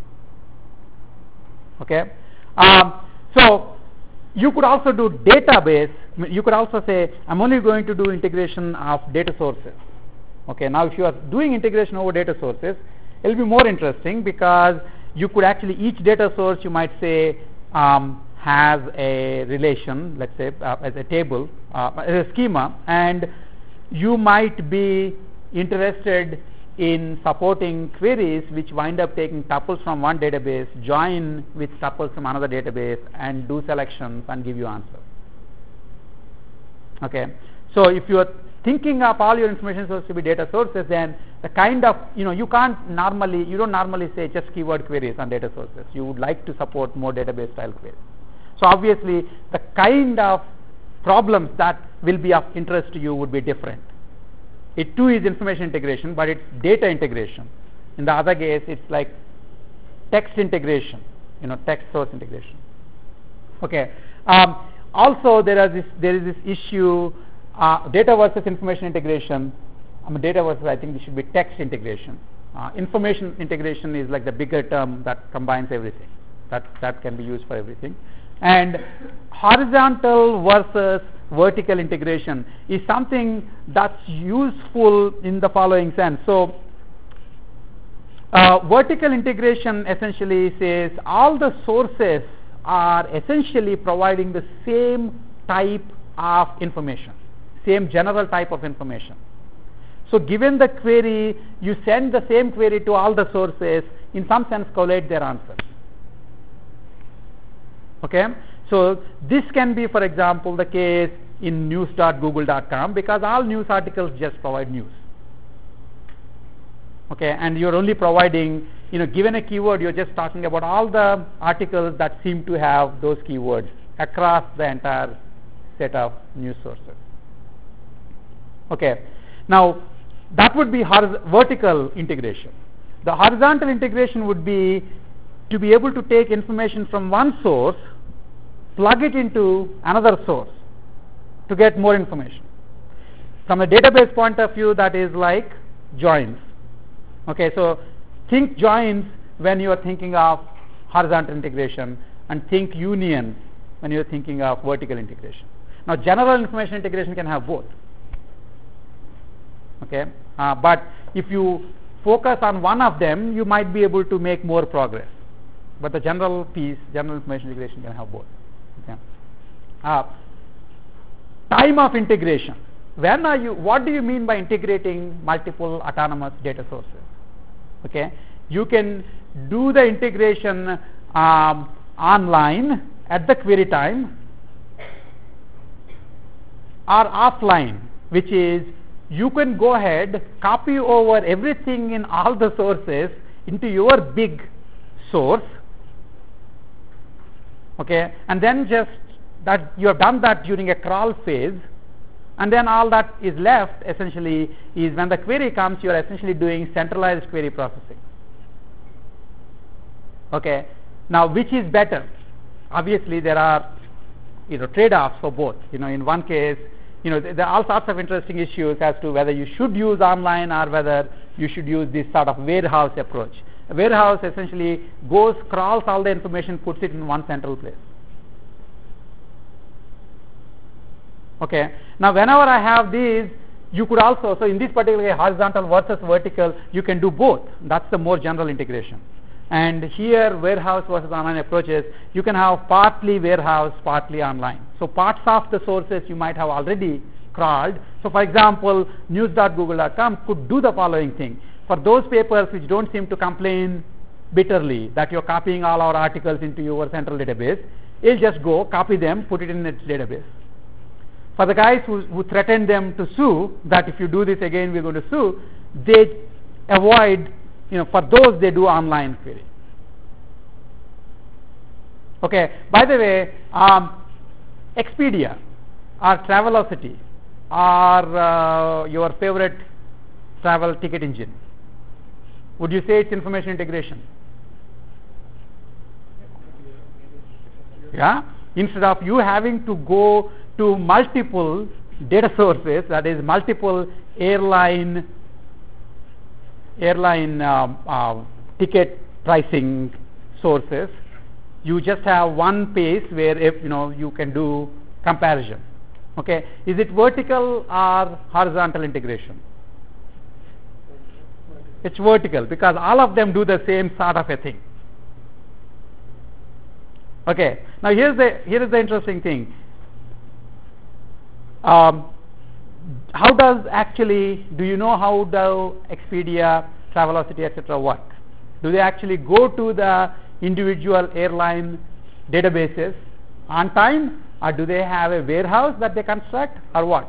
Okay, um, so you could also do database. You could also say, I'm only going to do integration of data sources. Okay, now if you are doing integration over data sources, it will be more interesting, because you could actually, each data source you might say um, has a relation, let's say uh, as a table, uh, as a schema, and you might be interested in supporting queries which wind up taking tuples from one database, join with tuples from another database, and do selections and give you answers. Okay, so if you are thinking of all your information sources to be data sources, then the kind of, you know, you can't normally, you don't normally say just keyword queries on data sources. You would like to support more database style queries. So obviously the kind of problems that will be of interest to you would be different. It too is information integration, but it's data integration. In the other case, it's like text integration, you know, text source integration. Okay. Um, also, there is this there is this issue, uh, data versus information integration. I mean, data versus, I think this should be text integration. Uh, information integration is like the bigger term that combines everything. That that can be used for everything. And horizontal versus vertical integration is something that's useful in the following sense. So, uh, vertical integration essentially says all the sources are essentially providing the same type of information, same general type of information. So, given the query, you send the same query to all the sources, in some sense collate their answers. Okay, so this can be, for example, the case in news dot google dot com, because all news articles just provide news. Okay, and you're only providing, you know, given a keyword, you're just talking about all the articles that seem to have those keywords across the entire set of news sources. Okay, now that would be horiz- vertical integration. The horizontal integration would be to be able to take information from one source, plug it into another source to get more information. From a database point of view, that is like joins. Okay, so think joins when you are thinking of horizontal integration, and think union when you are thinking of vertical integration. Now, general information integration can have both. Okay, uh, but if you focus on one of them, you might be able to make more progress. But the general piece, general information integration, can have both. Okay. Uh, time of integration. When are you? What do you mean by integrating multiple autonomous data sources? Okay, you can do the integration um, online at the query time, or offline, which is you can go ahead, copy over everything in all the sources into your big source. Okay, and then just that you have done that during a crawl phase, and then all that is left essentially is when the query comes, you are essentially doing centralized query processing. Okay, now which is better? Obviously there are, you know, trade-offs for both. You know, in one case, you know, there are all sorts of interesting issues as to whether you should use online or whether you should use this sort of warehouse approach. A warehouse essentially goes, crawls all the information, puts it in one central place. Okay. Now, whenever I have these, you could also, so in this particular case, horizontal versus vertical, you can do both. That's the more general integration. And here, warehouse versus online approaches, you can have partly warehouse, partly online. So parts of the sources you might have already crawled. So for example, news dot google dot com could do the following thing. For those papers which don't seem to complain bitterly that you're copying all our articles into your central database, it'll just go, copy them, put it in its database. For the guys who, who threaten them to sue, that if you do this again, we're going to sue, they avoid, you know, for those they do online query. Okay, by the way, um, Expedia or Travelocity or uh, your favorite travel ticket engine, would you say it's information integration? Yeah, instead of you having to go to multiple data sources, that is multiple airline airline um, uh, ticket pricing sources, you just have one page where, if you know, you can do comparison. Okay, is it vertical or horizontal integration? It's vertical, because all of them do the same sort of a thing. Okay, now here's the here is the interesting thing. Um, how does actually, do you know how do Expedia, Travelocity, et cetera work? Do they actually go to the individual airline databases on time, or do they have a warehouse that they construct, or what?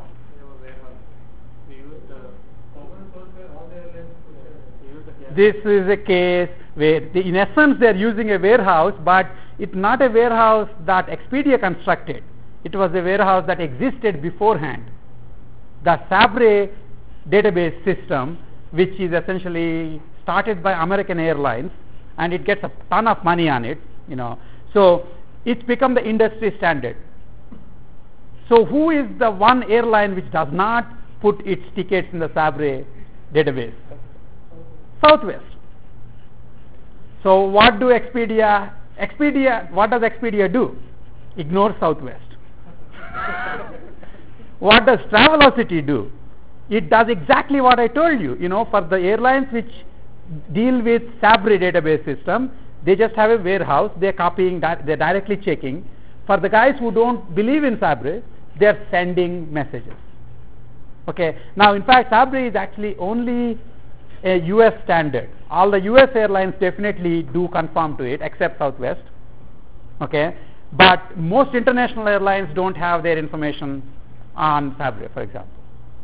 This is a case where, the, in essence, they are using a warehouse, but it's not a warehouse that Expedia constructed. It was a warehouse that existed beforehand. The Sabre database system, which is essentially started by American Airlines, and it gets a ton of money on it, you know. So it's become the industry standard. So who is the one airline which does not put its tickets in the Sabre database? Southwest. So what do Expedia, Expedia, what does Expedia do? Ignore Southwest. What does Travelocity do? It does exactly what I told you. You know, for the airlines which deal with Sabre database system, they just have a warehouse, they're copying, they're directly checking. For the guys who don't believe in Sabre, they're sending messages. Okay. Now, in fact, Sabre is actually only a U S standard. All the U S airlines definitely do conform to it, except Southwest. Okay. But most international airlines don't have their information on Sabre, for example.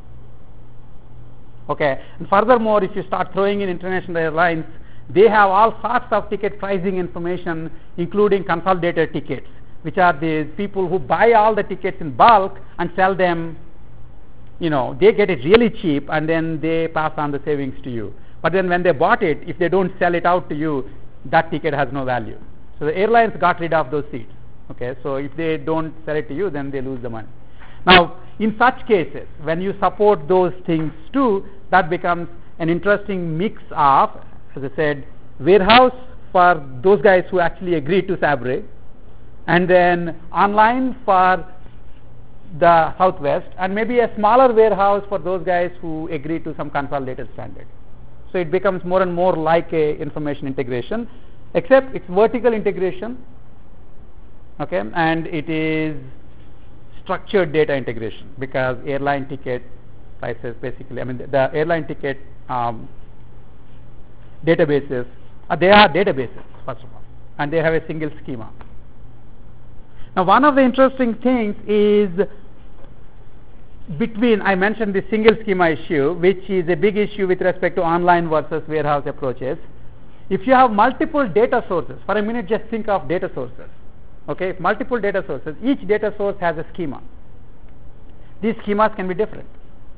Okay. And furthermore, if you start throwing in international airlines, they have all sorts of ticket pricing information, including consolidated tickets, which are these people who buy all the tickets in bulk and sell them. You know, they get it really cheap, and then they pass on the savings to you. But then when they bought it, if they don't sell it out to you, that ticket has no value. So the airlines got rid of those seats. Okay, so if they don't sell it to you, then they lose the money. Now, in such cases, when you support those things too, that becomes an interesting mix of, as I said, warehouse for those guys who actually agree to Sabre, and then online for the Southwest, and maybe a smaller warehouse for those guys who agree to some consolidated standard. So it becomes more and more like a information integration, except it's vertical integration, okay, and it is structured data integration, because airline ticket prices basically, I mean the, the airline ticket um, databases, uh, they are databases first of all, and they have a single schema. Now, one of the interesting things is between, I mentioned the single schema issue, which is a big issue with respect to online versus warehouse approaches. If you have multiple data sources, for a minute just think of data sources. Okay, if multiple data sources, each data source has a schema. These schemas can be different.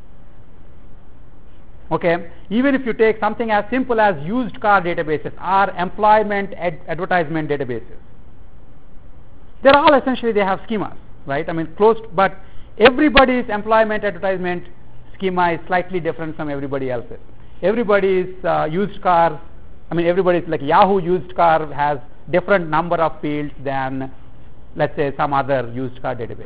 Okay, even if you take something as simple as used car databases or employment ad- advertisement databases, they're all essentially, they have schemas, right? I mean, closed, but everybody's employment advertisement schema is slightly different from everybody else's. Everybody's uh, used car, I mean, everybody's like Yahoo used car has different number of fields than, let's say, some other used car database.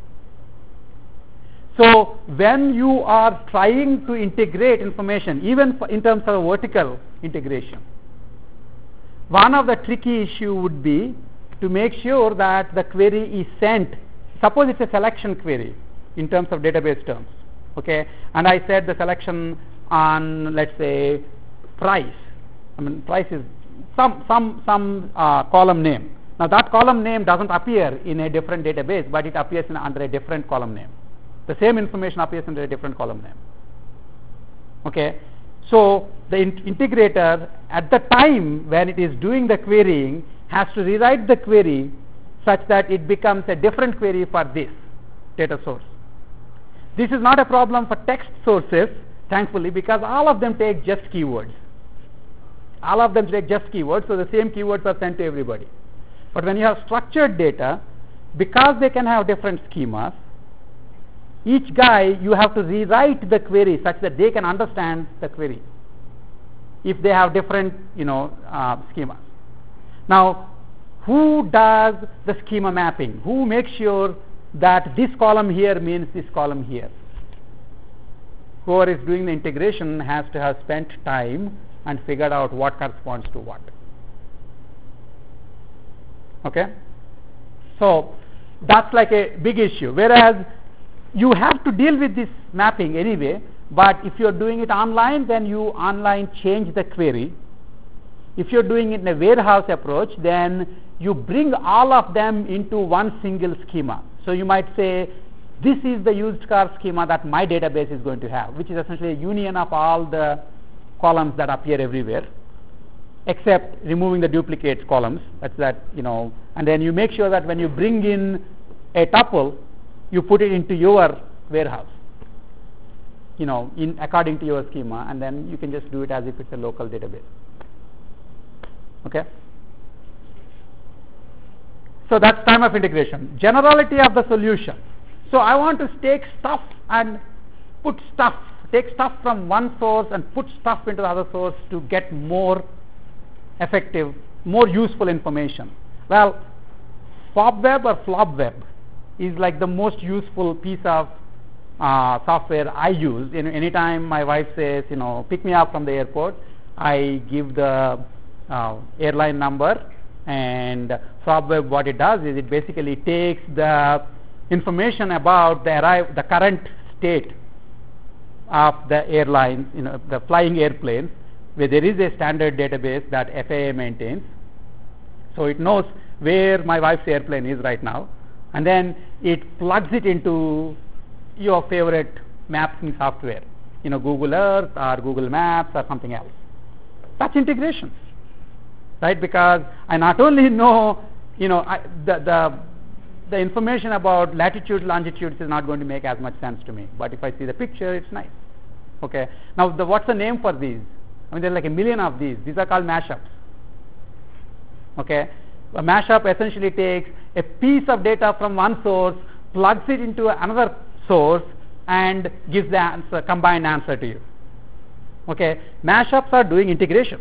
So when you are trying to integrate information, even in terms of vertical integration, one of the tricky issue would be to make sure that the query is sent. Suppose it's a selection query in terms of database terms, okay, and I said the selection on, let's say, price. I mean, price is some some some uh, column name. Now that column name doesn't appear in a different database, but it appears in, under a different column name. The same information appears under a different column name. Okay, so the in- integrator at the time when it is doing the querying has to rewrite the query such that it becomes a different query for this data source. This is not a problem for text sources, thankfully, because all of them take just keywords. All of them take just keywords, so the same keywords are sent to everybody. But when you have structured data, because they can have different schemas, each guy, you have to rewrite the query such that they can understand the query if they have different, you know, uh, schemas. Now, who does the schema mapping? Who makes sure that this column here means this column here? Whoever is doing the integration has to have spent time and figured out what corresponds to what. Okay? So, that's like a big issue. Whereas, you have to deal with this mapping anyway, but if you're doing it online, then you online change the query. If you're doing it in a warehouse approach, then you bring all of them into one single schema. So you might say, this is the used car schema that my database is going to have, which is essentially a union of all the columns that appear everywhere, except removing the duplicate columns. That's that, you know, and then you make sure that when you bring in a tuple, you put it into your warehouse, you know, in according to your schema, and then you can just do it as if it's a local database. Okay? So that's time of integration. Generality of the solution. So I want to take stuff and put stuff, take stuff from one source and put stuff into the other source to get more effective, more useful information. Well, FobWeb or FlopWeb is like the most useful piece of uh, software I use. In, anytime my wife says, you know, pick me up from the airport, I give the uh, airline number, and FobWeb, what it does is it basically takes the information about the arrive, the current state of the airline, you know, the flying airplanes, where there is a standard database that F A A maintains. So it knows where my wife's airplane is right now, and then it plugs it into your favorite mapping software, you know, Google Earth or Google Maps or something else. That's integration, right? Because I not only know, you know, I, the the the information about latitude, longitudes is not going to make as much sense to me, but if I see the picture, it's nice. Okay. Now, the, what's the name for these? I mean, there are like a million of these. These are called mashups. Okay. A mashup essentially takes a piece of data from one source, plugs it into another source, and gives the answer, combined answer to you. Okay. Mashups are doing integration,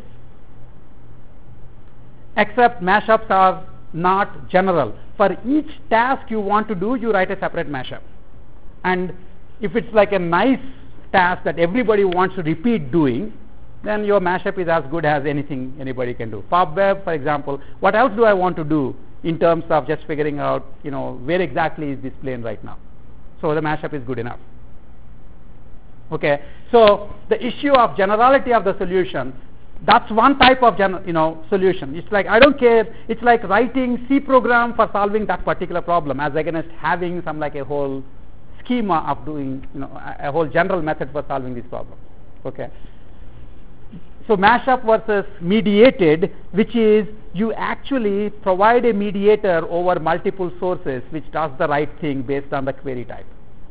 except mashups are not general. For each task you want to do, you write a separate mashup. And if it's like a nice task that everybody wants to repeat doing, then your mashup is as good as anything anybody can do. FobWeb, for example, what else do I want to do in terms of just figuring out, you know, where exactly is this plane right now? So the mashup is good enough. Okay, so the issue of generality of the solution, that's one type of gen, you know, solution. It's like, I don't care, it's like writing C program for solving that particular problem as against having some like a whole schema of doing, you know, a, a whole general method for solving this problem. Okay. So mashup versus mediated, which is you actually provide a mediator over multiple sources which does the right thing based on the query type,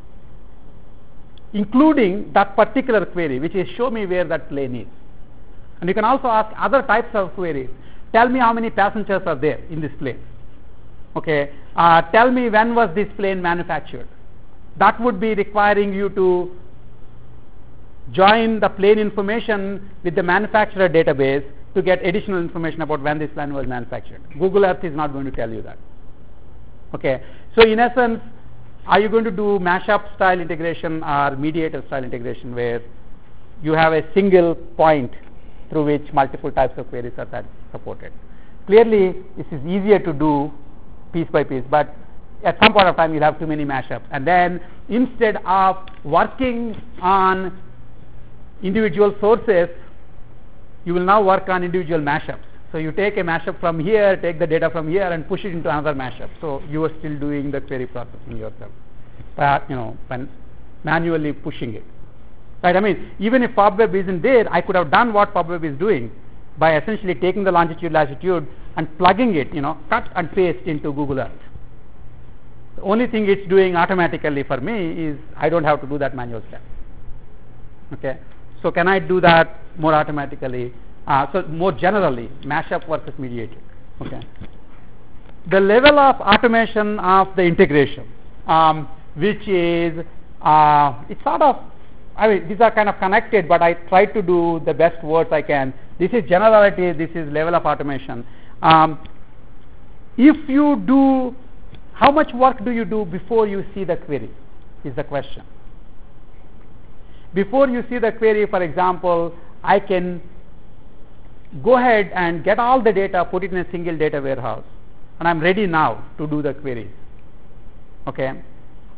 including that particular query, which is show me where that plane is. And you can also ask other types of queries. Tell me how many passengers are there in this plane. Okay. Uh, tell me when was this plane manufactured. That would be requiring you to join the plane information with the manufacturer database to get additional information about when this plane was manufactured. Google Earth is not going to tell you that. Okay. So in essence, are you going to do mashup style integration or mediator style integration, where you have a single point through which multiple types of queries are supported? Clearly, this is easier to do piece by piece, but at some point of time you'll have too many mashups, and then instead of working on individual sources, you will now work on individual mashups. So you take a mashup from here, take the data from here, and push it into another mashup. So you are still doing the query processing yourself, but, you know, when manually pushing it. Right? I mean, even if FobWeb isn't there, I could have done what FobWeb is doing by essentially taking the longitude, latitude, and plugging it, you know, cut and paste into Google Earth. The only thing it's doing automatically for me is I don't have to do that manual step. Okay. So can I do that more automatically? Uh, so more generally, mashup versus mediated. Okay. The level of automation of the integration, um, which is uh, it's sort of, I mean, these are kind of connected, but I try to do the best words I can. This is generality, this is level of automation. Um, if you do, how much work do you do before you see the query is the question. Before you see the query, for example, I can go ahead and get all the data, put it in a single data warehouse, and I'm ready now to do the queries. Okay.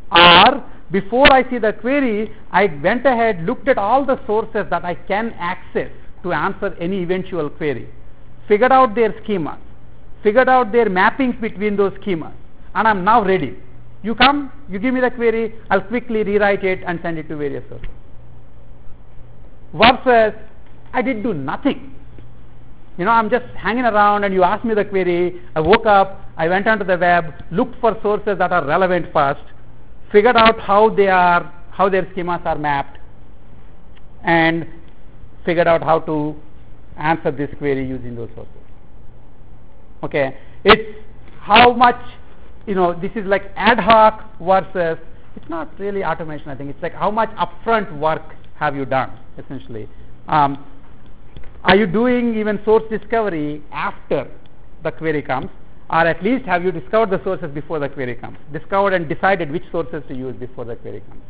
Or before I see the query, I went ahead, looked at all the sources that I can access to answer any eventual query, figured out their schemas, figured out their mappings between those schemas, and I'm now ready. You come, you give me the query, I'll quickly rewrite it and send it to various sources. Versus, I did do nothing. You know, I'm just hanging around and you asked me the query, I woke up, I went onto the web, looked for sources that are relevant first, figured out how they are, how their schemas are mapped, and figured out how to answer this query using those sources. Okay, it's how much, you know, this is like ad hoc versus, it's not really automation, I think, it's like how much upfront work have you done, essentially. Um, are you doing even source discovery after the query comes, or at least have you discovered the sources before the query comes, discovered and decided which sources to use before the query comes?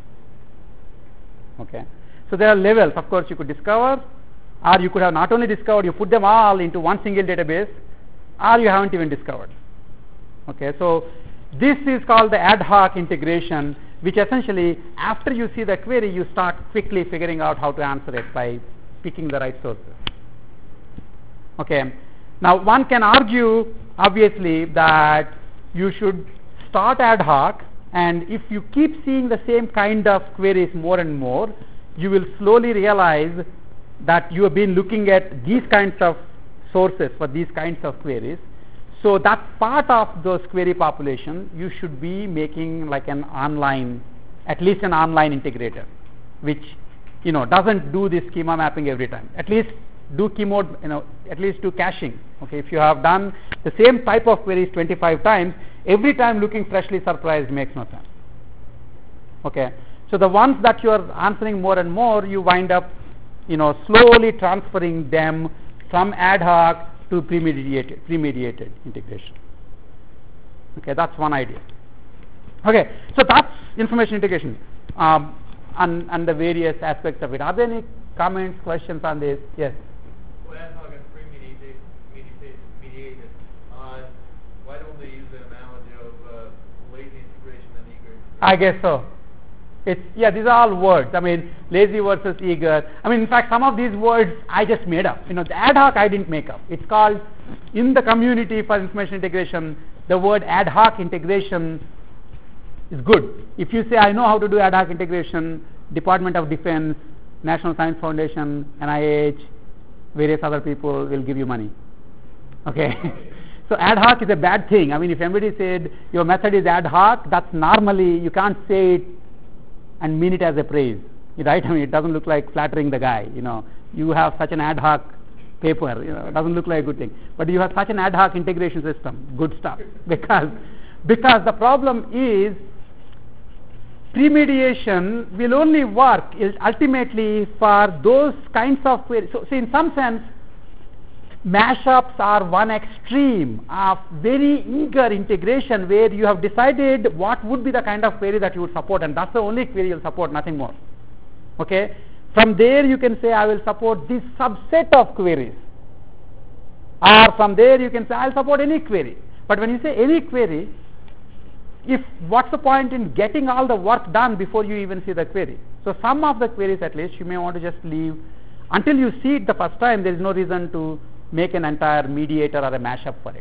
Okay, so there are levels. Of course, you could discover, or you could have not only discovered, you put them all into one single database, or you haven't even discovered. Okay, so this is called the ad hoc integration, which essentially, after you see the query, you start quickly figuring out how to answer it by picking the right sources. Okay, now one can argue, obviously, that you should start ad hoc, and if you keep seeing the same kind of queries more and more, you will slowly realize that you have been looking at these kinds of sources for these kinds of queries. So that part of those query population, you should be making like an online, at least an online integrator, which, you know, doesn't do this schema mapping every time. At least do keyboard, you know, at least do caching. Okay, if you have done the same type of queries twenty-five times, every time looking freshly surprised makes no sense. Okay, so the ones that you are answering more and more, you wind up, you know, slowly transferring them from ad hoc to premeditated, premeditated integration. Okay, that's one idea. Okay, so that's information integration, um, and, and the various aspects of it. Are there any comments, questions on this? Yes? Well, ad hoc and premeditated, meditate, mediated, uh, why don't they use an analogy of uh, lazy integration and eager integration? I guess so. It's, yeah, these are all words. I mean, lazy versus eager. I mean, in fact, some of these words I just made up. You know, the ad hoc I didn't make up. It's called, in the community for information integration, the word ad hoc integration is good. If you say, I know how to do ad hoc integration, Department of Defense, National Science Foundation, N I H, various other people will give you money. Okay? So ad hoc is a bad thing. I mean, if somebody said your method is ad hoc, that's normally, you can't say it and mean it as a praise, right? I mean, it doesn't look like flattering the guy, you know. You have such an ad hoc paper, you know, it doesn't look like a good thing. But you have such an ad hoc integration system, good stuff. Because, because the problem is, premediation will only work is ultimately for those kinds of queries. So, so in some sense, mashups are one extreme of very eager integration where you have decided what would be the kind of query that you would support, and that's the only query you'll support, nothing more. Okay? From there you can say, I will support this subset of queries. Or from there you can say, I'll support any query. But when you say any query, if what's the point in getting all the work done before you even see the query? So some of the queries at least you may want to just leave until you see it the first time. There is no reason to make an entire mediator or a mashup for it.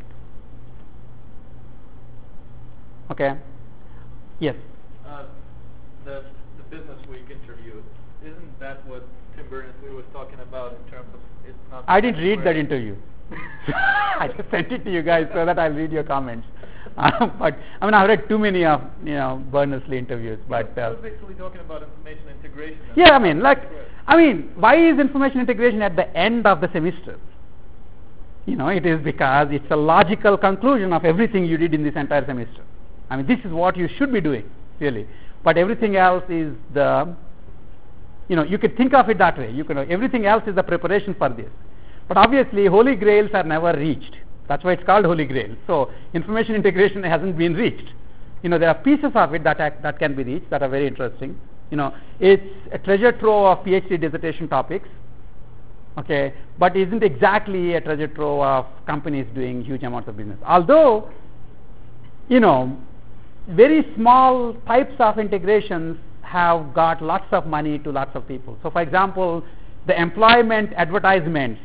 Okay? Yes? Uh, the, the Business Week interview, isn't that what Tim Berners-Lee was talking about in terms of it's not... I didn't read that interview. I just sent it to you guys so that I'll read your comments. Uh, but I mean, I've read too many of, you know, Berners-Lee interviews. But I uh, was basically talking about information integration. yeah, I mean, like, I mean, why is information integration at the end of the semester? You know, it is because it's a logical conclusion of everything you did in this entire semester. I mean, this is what you should be doing, really. But everything else is the, you know, you could think of it that way. You can, everything else is the preparation for this. But obviously, holy grails are never reached. That's why it's called holy grail. So, information integration hasn't been reached. You know, there are pieces of it that are, that can be reached that are very interesting. You know, it's a treasure trove of PhD dissertation topics. Okay, but isn't exactly a treasure trove of companies doing huge amounts of business. Although, you know, very small types of integrations have got lots of money to lots of people. So, for example, the employment advertisements,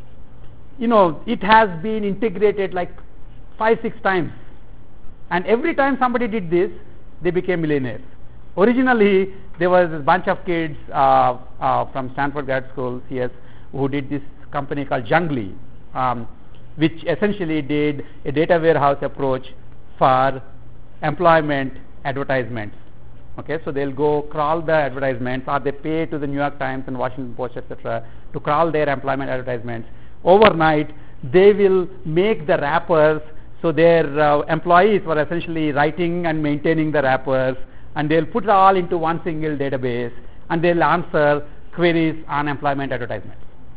you know, it has been integrated like five, six times. And every time somebody did this, they became millionaires. Originally, there was a bunch of kids uh, uh, from Stanford Grad School, C S, who did this company called Jungly, um, which essentially did a data warehouse approach for employment advertisements. Okay, so they'll go crawl the advertisements, or they pay to the New York Times and Washington Post, et cetera, to crawl their employment advertisements. Overnight, they will make the wrappers, so their uh, employees were essentially writing and maintaining the wrappers, and they'll put it all into one single database, and they'll answer queries on employment advertisements.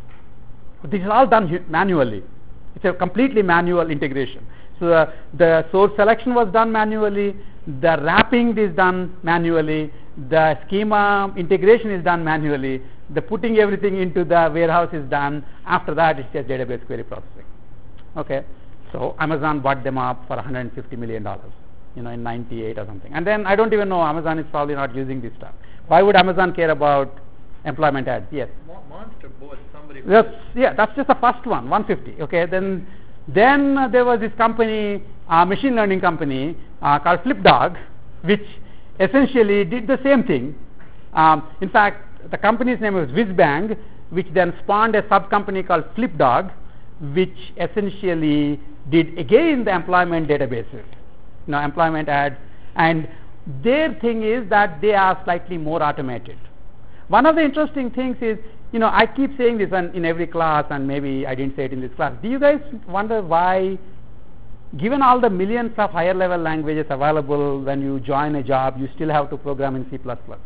This is all done hu- manually. It's a completely manual integration. So uh, the source selection was done manually, the wrapping is done manually, the schema integration is done manually, the putting everything into the warehouse is done. After that, it's just database query processing. Okay, so Amazon bought them up for one hundred fifty million dollars, you know, in ninety-eight or something. And then I don't even know, Amazon is probably not using this stuff. Why would Amazon care about employment ads? Yes. Monster bought somebody. That's, yeah, that's just the first one, one hundred fifty. Okay, then then uh, there was this company, uh, machine learning company uh, called Flipdog, which essentially did the same thing. Um, in fact, the company's name was Whizbang, which then spawned a sub company called Flipdog, which essentially did again the employment databases, you know, employment ads, and their thing is that they are slightly more automated. One of the interesting things is, you know, I keep saying this in, in every class, and maybe I didn't say it in this class. Do you guys wonder why, given all the millions of higher level languages available when you join a job, you still have to program in C plus plus?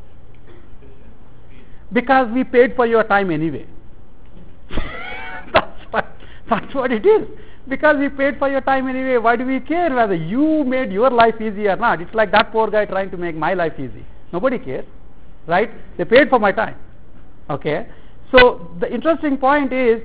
Because we paid for your time anyway. that's, what, that's what it is. Because we paid for your time anyway, why do we care whether you made your life easy or not? It's like that poor guy trying to make my life easy. Nobody cares, right? They paid for my time. Okay, so the interesting point is,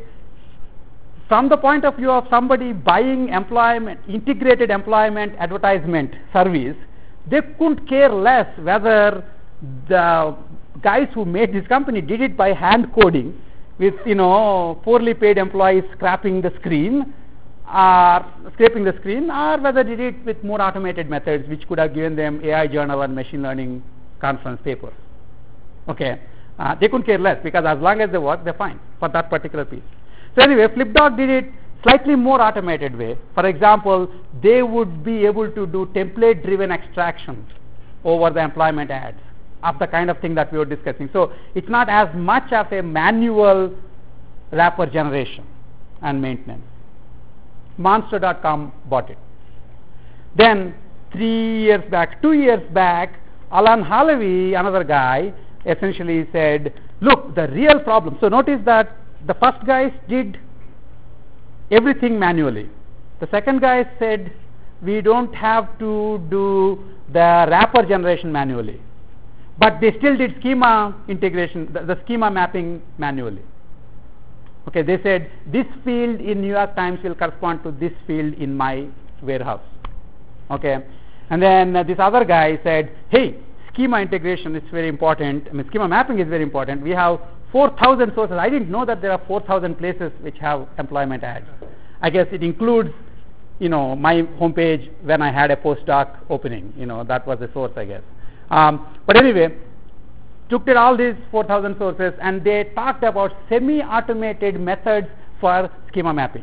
from the point of view of somebody buying employment, integrated employment advertisement service, they couldn't care less whether the guys who made this company did it by hand coding with, you know, poorly paid employees scraping the screen, or scraping the screen, or whether they did it with more automated methods, which could have given them A I journal and machine learning conference papers. Okay. Uh, they couldn't care less, because as long as they work, they're fine for that particular piece. So anyway, Flipdog did it slightly more automated way. For example, they would be able to do template driven extraction over the employment ads of the kind of thing that we were discussing. So it's not as much of a manual wrapper generation and maintenance. Monster dot com bought it. Then three years back, two years back, Alan Halavi, another guy, essentially said, look, the real problem. So notice that the first guys did everything manually. The second guy said, we don't have to do the wrapper generation manually. But they still did schema integration, the, the schema mapping manually. Okay, they said, this field in New York Times will correspond to this field in my warehouse. Okay, and then uh, this other guy said, hey, schema integration is very important. I mean, schema mapping is very important. We have four thousand sources. I didn't know that there are four thousand places which have employment ads. I guess it includes, you know, my homepage when I had a postdoc opening. You know, that was the source, I guess. Um, but anyway, looked at all these four thousand sources, and they talked about semi-automated methods for schema mapping.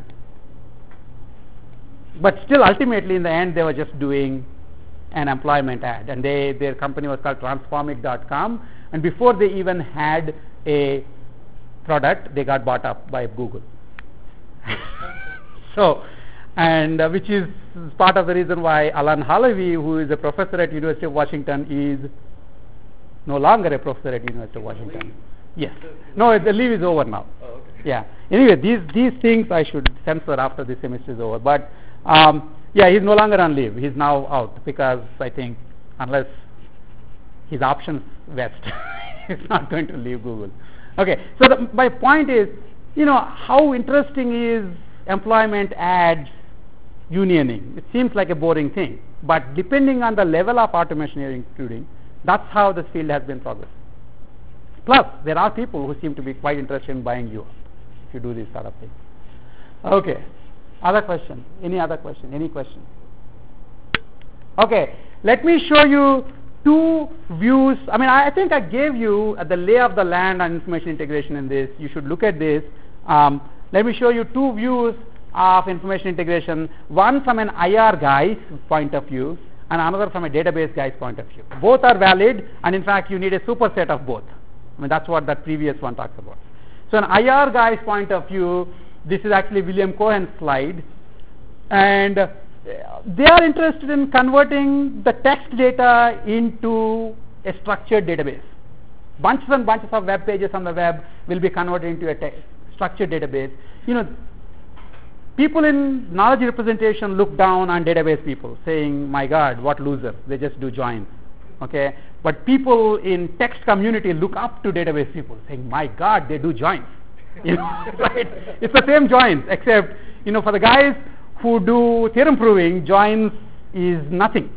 But still, ultimately, in the end, they were just doing an employment ad, and they, their company was called Transformic dot com, and before they even had a product, they got bought up by Google. So, and uh, which is part of the reason why Alan Halavi, who is a professor at University of Washington, is no longer a professor at University of Washington. Yes. No, the leave is over now. Oh, okay. Yeah. Anyway, these these things I should censor after the semester is over, but um, yeah, he's no longer on leave. He's now out, because I think unless his options vest, he's not going to leave Google. Okay, so the, my point is, you know, how interesting is employment ads unioning. It seems like a boring thing, but depending on the level of automation you're including, that's how this field has been progressing. Plus, there are people who seem to be quite interested in buying you up if you do this sort of thing. Okay. Other question? Any other question? Any question? Okay. Let me show you two views. I mean, I, I think I gave you uh, the lay of the land on information integration in this. You should look at this. Um, let me show you two views of information integration. One from an I R guy's point of view and another from a database guy's point of view. Both are valid, and in fact, you need a superset of both. I mean, that's what that previous one talks about. So an I R guy's point of view, this is actually William Cohen's slide, and uh, they are interested in converting the text data into a structured database. Bunches and bunches of web pages on the web will be converted into a text, structured database. You know, people in knowledge representation look down on database people, saying, my God, what losers, they just do joins. Okay, but people in text community look up to database people, saying, my God, they do joins. You know, right? It's the same joins, except, you know, for the guys who do theorem proving, joins is nothing.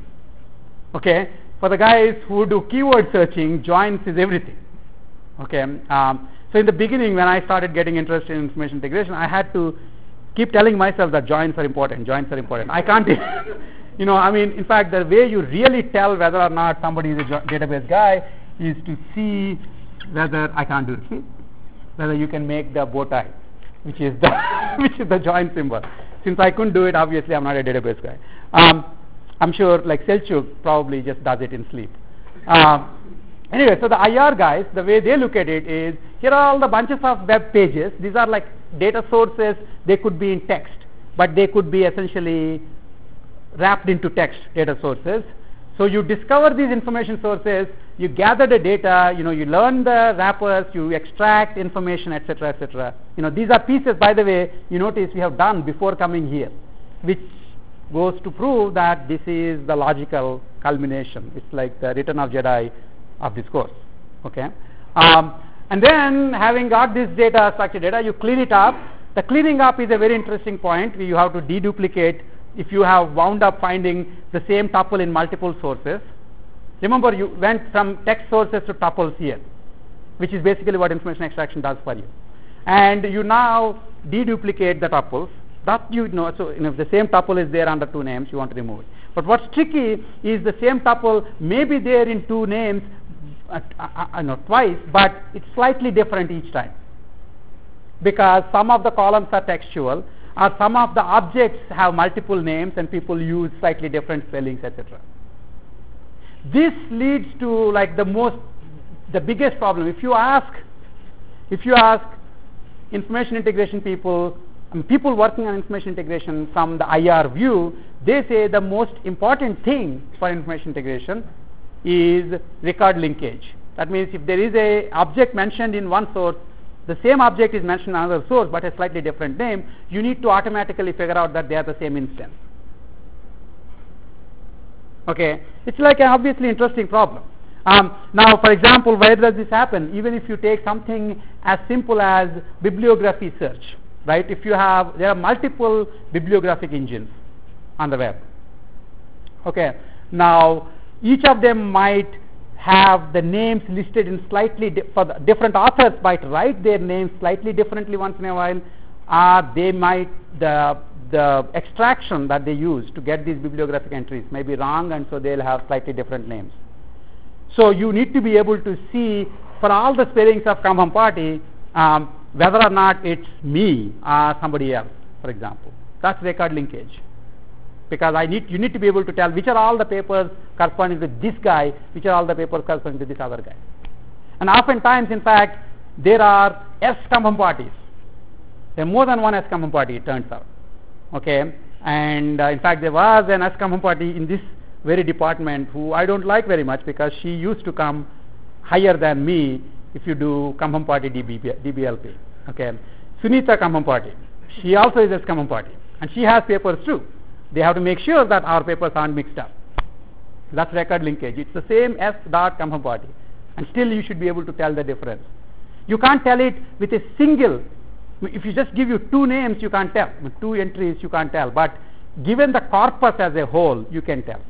Okay, for the guys who do keyword searching, joins is everything. Okay, um, so in the beginning, when I started getting interested in information integration, I had to keep telling myself that joins are important, joins are important. I can't, you know, I mean, in fact, the way you really tell whether or not somebody is a jo- database guy is to see whether, I can't do it, see? Whether you can make the bow tie, which is the which is the join symbol. Since I couldn't do it, obviously I'm not a database guy. Um, I'm sure like Selchuk probably just does it in sleep. Um, anyway, so the I R guys, the way they look at it is, here are all the bunches of web pages. These are like data sources. They could be in text, but they could be essentially wrapped into text data sources. So you discover these information sources, you gather the data, you know, you learn the wrappers, you extract information, et cetera, et cetera. You know, these are pieces, by the way, you notice we have done before coming here, which goes to prove that this is the logical culmination. It's like the Return of Jedi of this course. Okay, um, and then having got this data, structured data, you clean it up. The cleaning up is a very interesting point. You have to deduplicate. If you have wound up finding the same tuple in multiple sources, remember you went from text sources to tuples here, which is basically what information extraction does for you. And you now deduplicate the tuples. That you know, so you know, if the same tuple is there under two names, you want to remove it. But what's tricky is the same tuple may be there in two names, uh, uh, uh, no, twice, but it's slightly different each time, because some of the columns are textual, or some of the objects have multiple names and people use slightly different spellings, et cetera. This leads to like the most, the biggest problem. If you ask, if you ask information integration people, I mean, people working on information integration from the I R view, they say the most important thing for information integration is record linkage. That means if there is a object mentioned in one source, the same object is mentioned in another source but a slightly different name, you need to automatically figure out that they are the same instance. Okay, it's like an obviously interesting problem. Um, now, for example, where does this happen? Even if you take something as simple as bibliography search, right? If you have, there are multiple bibliographic engines on the web. Okay, now each of them might have the names listed in slightly di- for the different authors might write their names slightly differently once in a while, or they might the the extraction that they use to get these bibliographic entries may be wrong, and so they'll have slightly different names. So you need to be able to see for all the spellings of Kamham Party um, whether or not it's me or somebody else, for example. That's record linkage. Because I need, you need to be able to tell which are all the papers corresponding to this guy, which are all the papers corresponding to this other guy. And oftentimes, in fact, there are S Kamham parties. There are more than one S Kamham party, it turns out. Okay, and uh, in fact, there was an S Kamham party in this very department who I don't like very much, because she used to come higher than me if you do Kamham party D B L P. Okay, Sunita Kamham party, she also is S Kamham party, and she has papers too. They have to make sure that our papers aren't mixed up. That's record linkage. It's the same S dot Kamham party, and still you should be able to tell the difference. You can't tell it with a single. If you just give you two names, you can't tell. With two entries, you can't tell. But given the corpus as a whole, you can tell.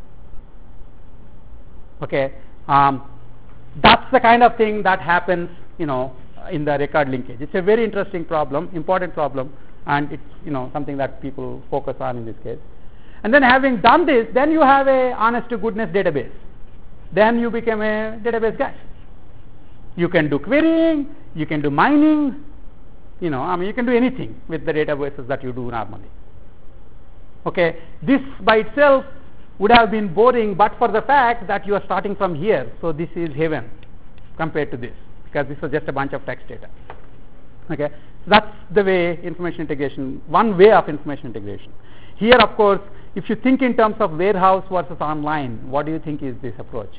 Okay, um, that's the kind of thing that happens, you know, in the record linkage. It's a very interesting problem, important problem, and it's, you know, something that people focus on in this case. And then having done this, then you have a honest to goodness database. Then you become a database guy. You can do querying, you can do mining, you know, I mean, you can do anything with the databases that you do normally. Okay, this by itself would have been boring, but for the fact that you are starting from here, so this is heaven compared to this, because this was just a bunch of text data. Okay, so that's the way information integration, one way of information integration. Here, of course, if you think in terms of warehouse versus online, what do you think is this approach?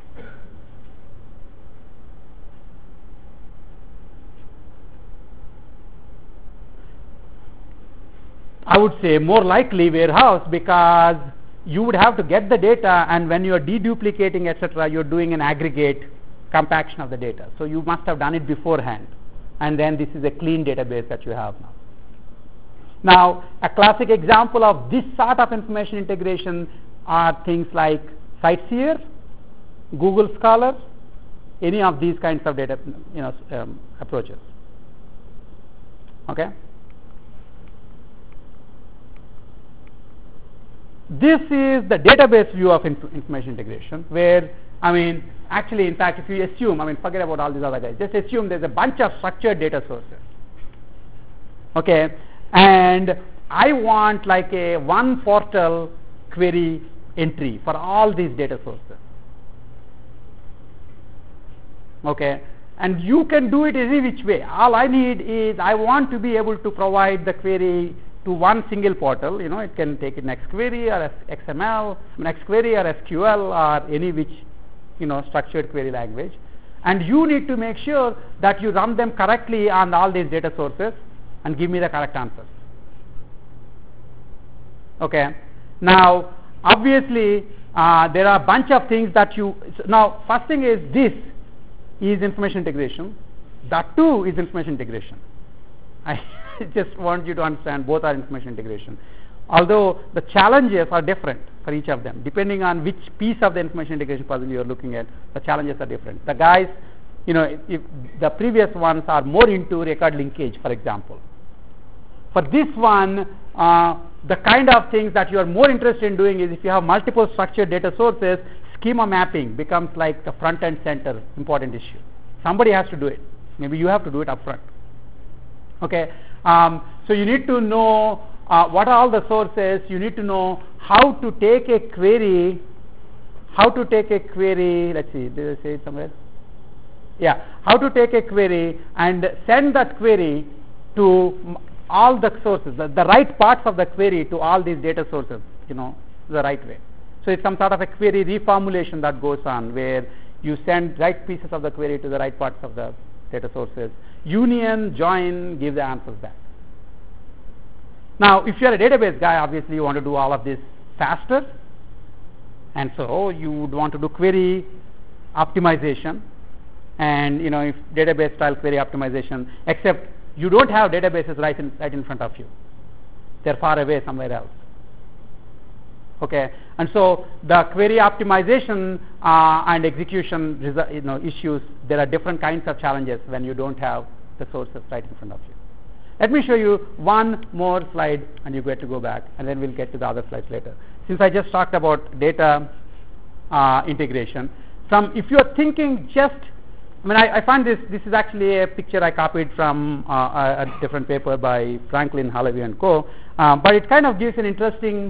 I would say more likely warehouse, because you would have to get the data, and when you are deduplicating, et cetera, you are doing an aggregate compaction of the data. So you must have done it beforehand, and then this is a clean database that you have now. Now, a classic example of this sort of information integration are things like CiteSeer, Google Scholar, any of these kinds of data, you know, um, approaches. Okay. This is the database view of inf information integration, where, I mean, actually, in fact, if you assume, I mean, forget about all these other guys, just assume there's a bunch of structured data sources. Okay, and I want like a one portal query entry for all these data sources. Okay, and you can do it any which way. All I need is I want to be able to provide the query to one single portal. You know, it can take it in X query or X M L, X query or S Q L or any which, you know, structured query language. And you need to make sure that you run them correctly on all these data sources and give me the correct answers. Okay. Now, obviously, uh, there are a bunch of things that you. So now, first thing is this is information integration. That too is information integration. I just want you to understand both are information integration. Although the challenges are different for each of them, depending on which piece of the information integration puzzle you are looking at, the challenges are different. The guys, you know, if, if the previous ones are more into record linkage, for example. For this one, uh, the kind of things that you are more interested in doing is if you have multiple structured data sources, schema mapping becomes like the front and center important issue. Somebody has to do it. Maybe you have to do it up front. Okay, um, so you need to know uh, what are all the sources. You need to know how to take a query, how to take a query. Let's see, did I say it somewhere? Yeah, how to take a query and send that query to all the sources, the, the right parts of the query to all these data sources. You know, the right way. So it's some sort of a query reformulation that goes on, where you send right pieces of the query to the right parts of the data sources. Union, join, give the answers back. Now, if you are a database guy, obviously you want to do all of this faster, and so you would want to do query optimization, and you know, if database style query optimization, except you don't have databases right in right in front of you; they're far away somewhere else. Okay, and so the query optimization uh, and execution, you know, issues. There are different kinds of challenges when you don't have the sources right in front of you. Let me show you one more slide, and you get to go back, and then we'll get to the other slides later. Since I just talked about data uh, integration, some if you are thinking just, I mean, I, I find this. This is actually a picture I copied from uh, a, a different paper by Franklin, Halaby and Co. Uh, but it kind of gives an interesting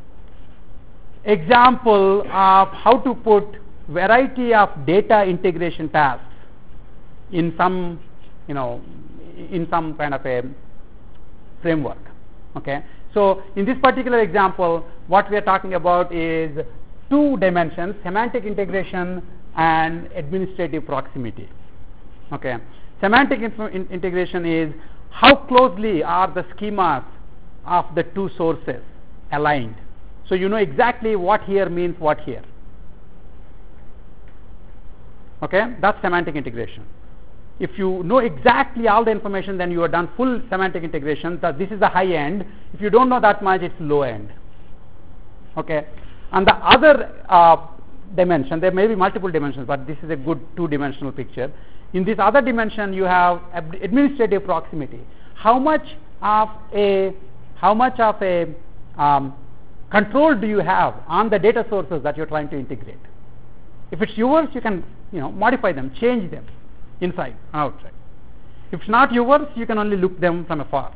example of how to put variety of data integration tasks in some, you know, in some kind of a framework. Okay, so in this particular example, what we are talking about is two dimensions: semantic integration and administrative proximity. Okay, semantic in integration is how closely are the schemas of the two sources aligned. So you know exactly what here means what here. Okay, that's semantic integration. If you know exactly all the information, then you have done full semantic integration. So this is the high end. If you don't know that much, it's low end. Okay. And the other uh, dimension, there may be multiple dimensions, but this is a good two-dimensional picture. In this other dimension, you have ad- administrative proximity. How much of a how much of a um, control do you have on the data sources that you're trying to integrate? If it's yours, you can you know modify them, change them inside, outside. If it's not yours, you can only look them from afar.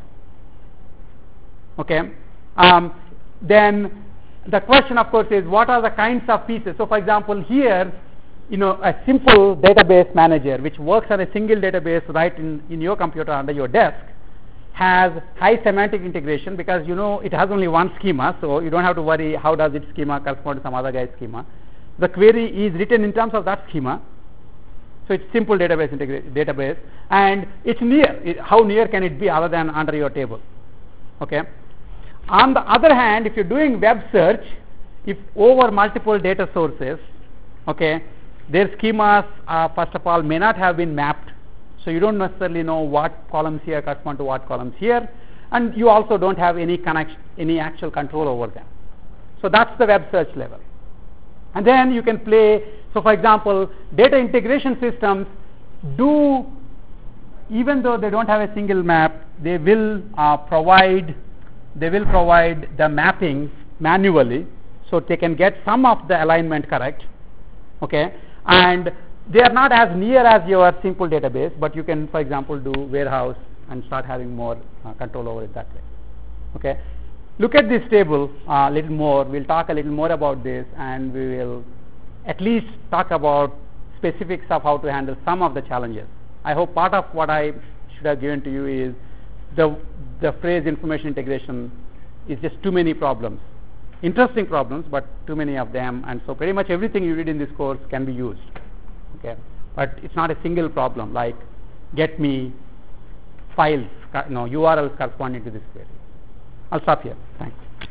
Okay. Um, then the question, of course, is what are the kinds of pieces? So, for example, here, you know, a simple database manager which works on a single database right in, in your computer under your desk has high semantic integration because you know it has only one schema, so you don't have to worry how does its schema correspond to some other guy's schema. The query is written in terms of that schema, so it's simple database integra- database, and it's near. It, how near can it be other than under your table? Okay. On the other hand, if you're doing web search, if over multiple data sources, okay, their schemas uh, first of all may not have been mapped, so you don't necessarily know what columns here correspond to what columns here, and you also don't have any connect, any actual control over them. So that's the web search level. And then you can play, so for example, data integration systems do, even though they don't have a single map, they will uh, provide they will provide the mapping manually, so they can get some of the alignment correct, okay, and they are not as near as your simple database, but you can, for example, do warehouse and start having more uh, control over it that way. Okay, look at this table a uh, little more. We'll talk a little more about this, and we will at least talk about specifics of how to handle some of the challenges. I hope part of what I should have given to you is the the phrase information integration is just too many problems. Interesting problems, but too many of them, and so pretty much everything you read in this course can be used. Okay, but it's not a single problem like get me files, you know, U R Ls corresponding to this query. I'll stop here. Thanks.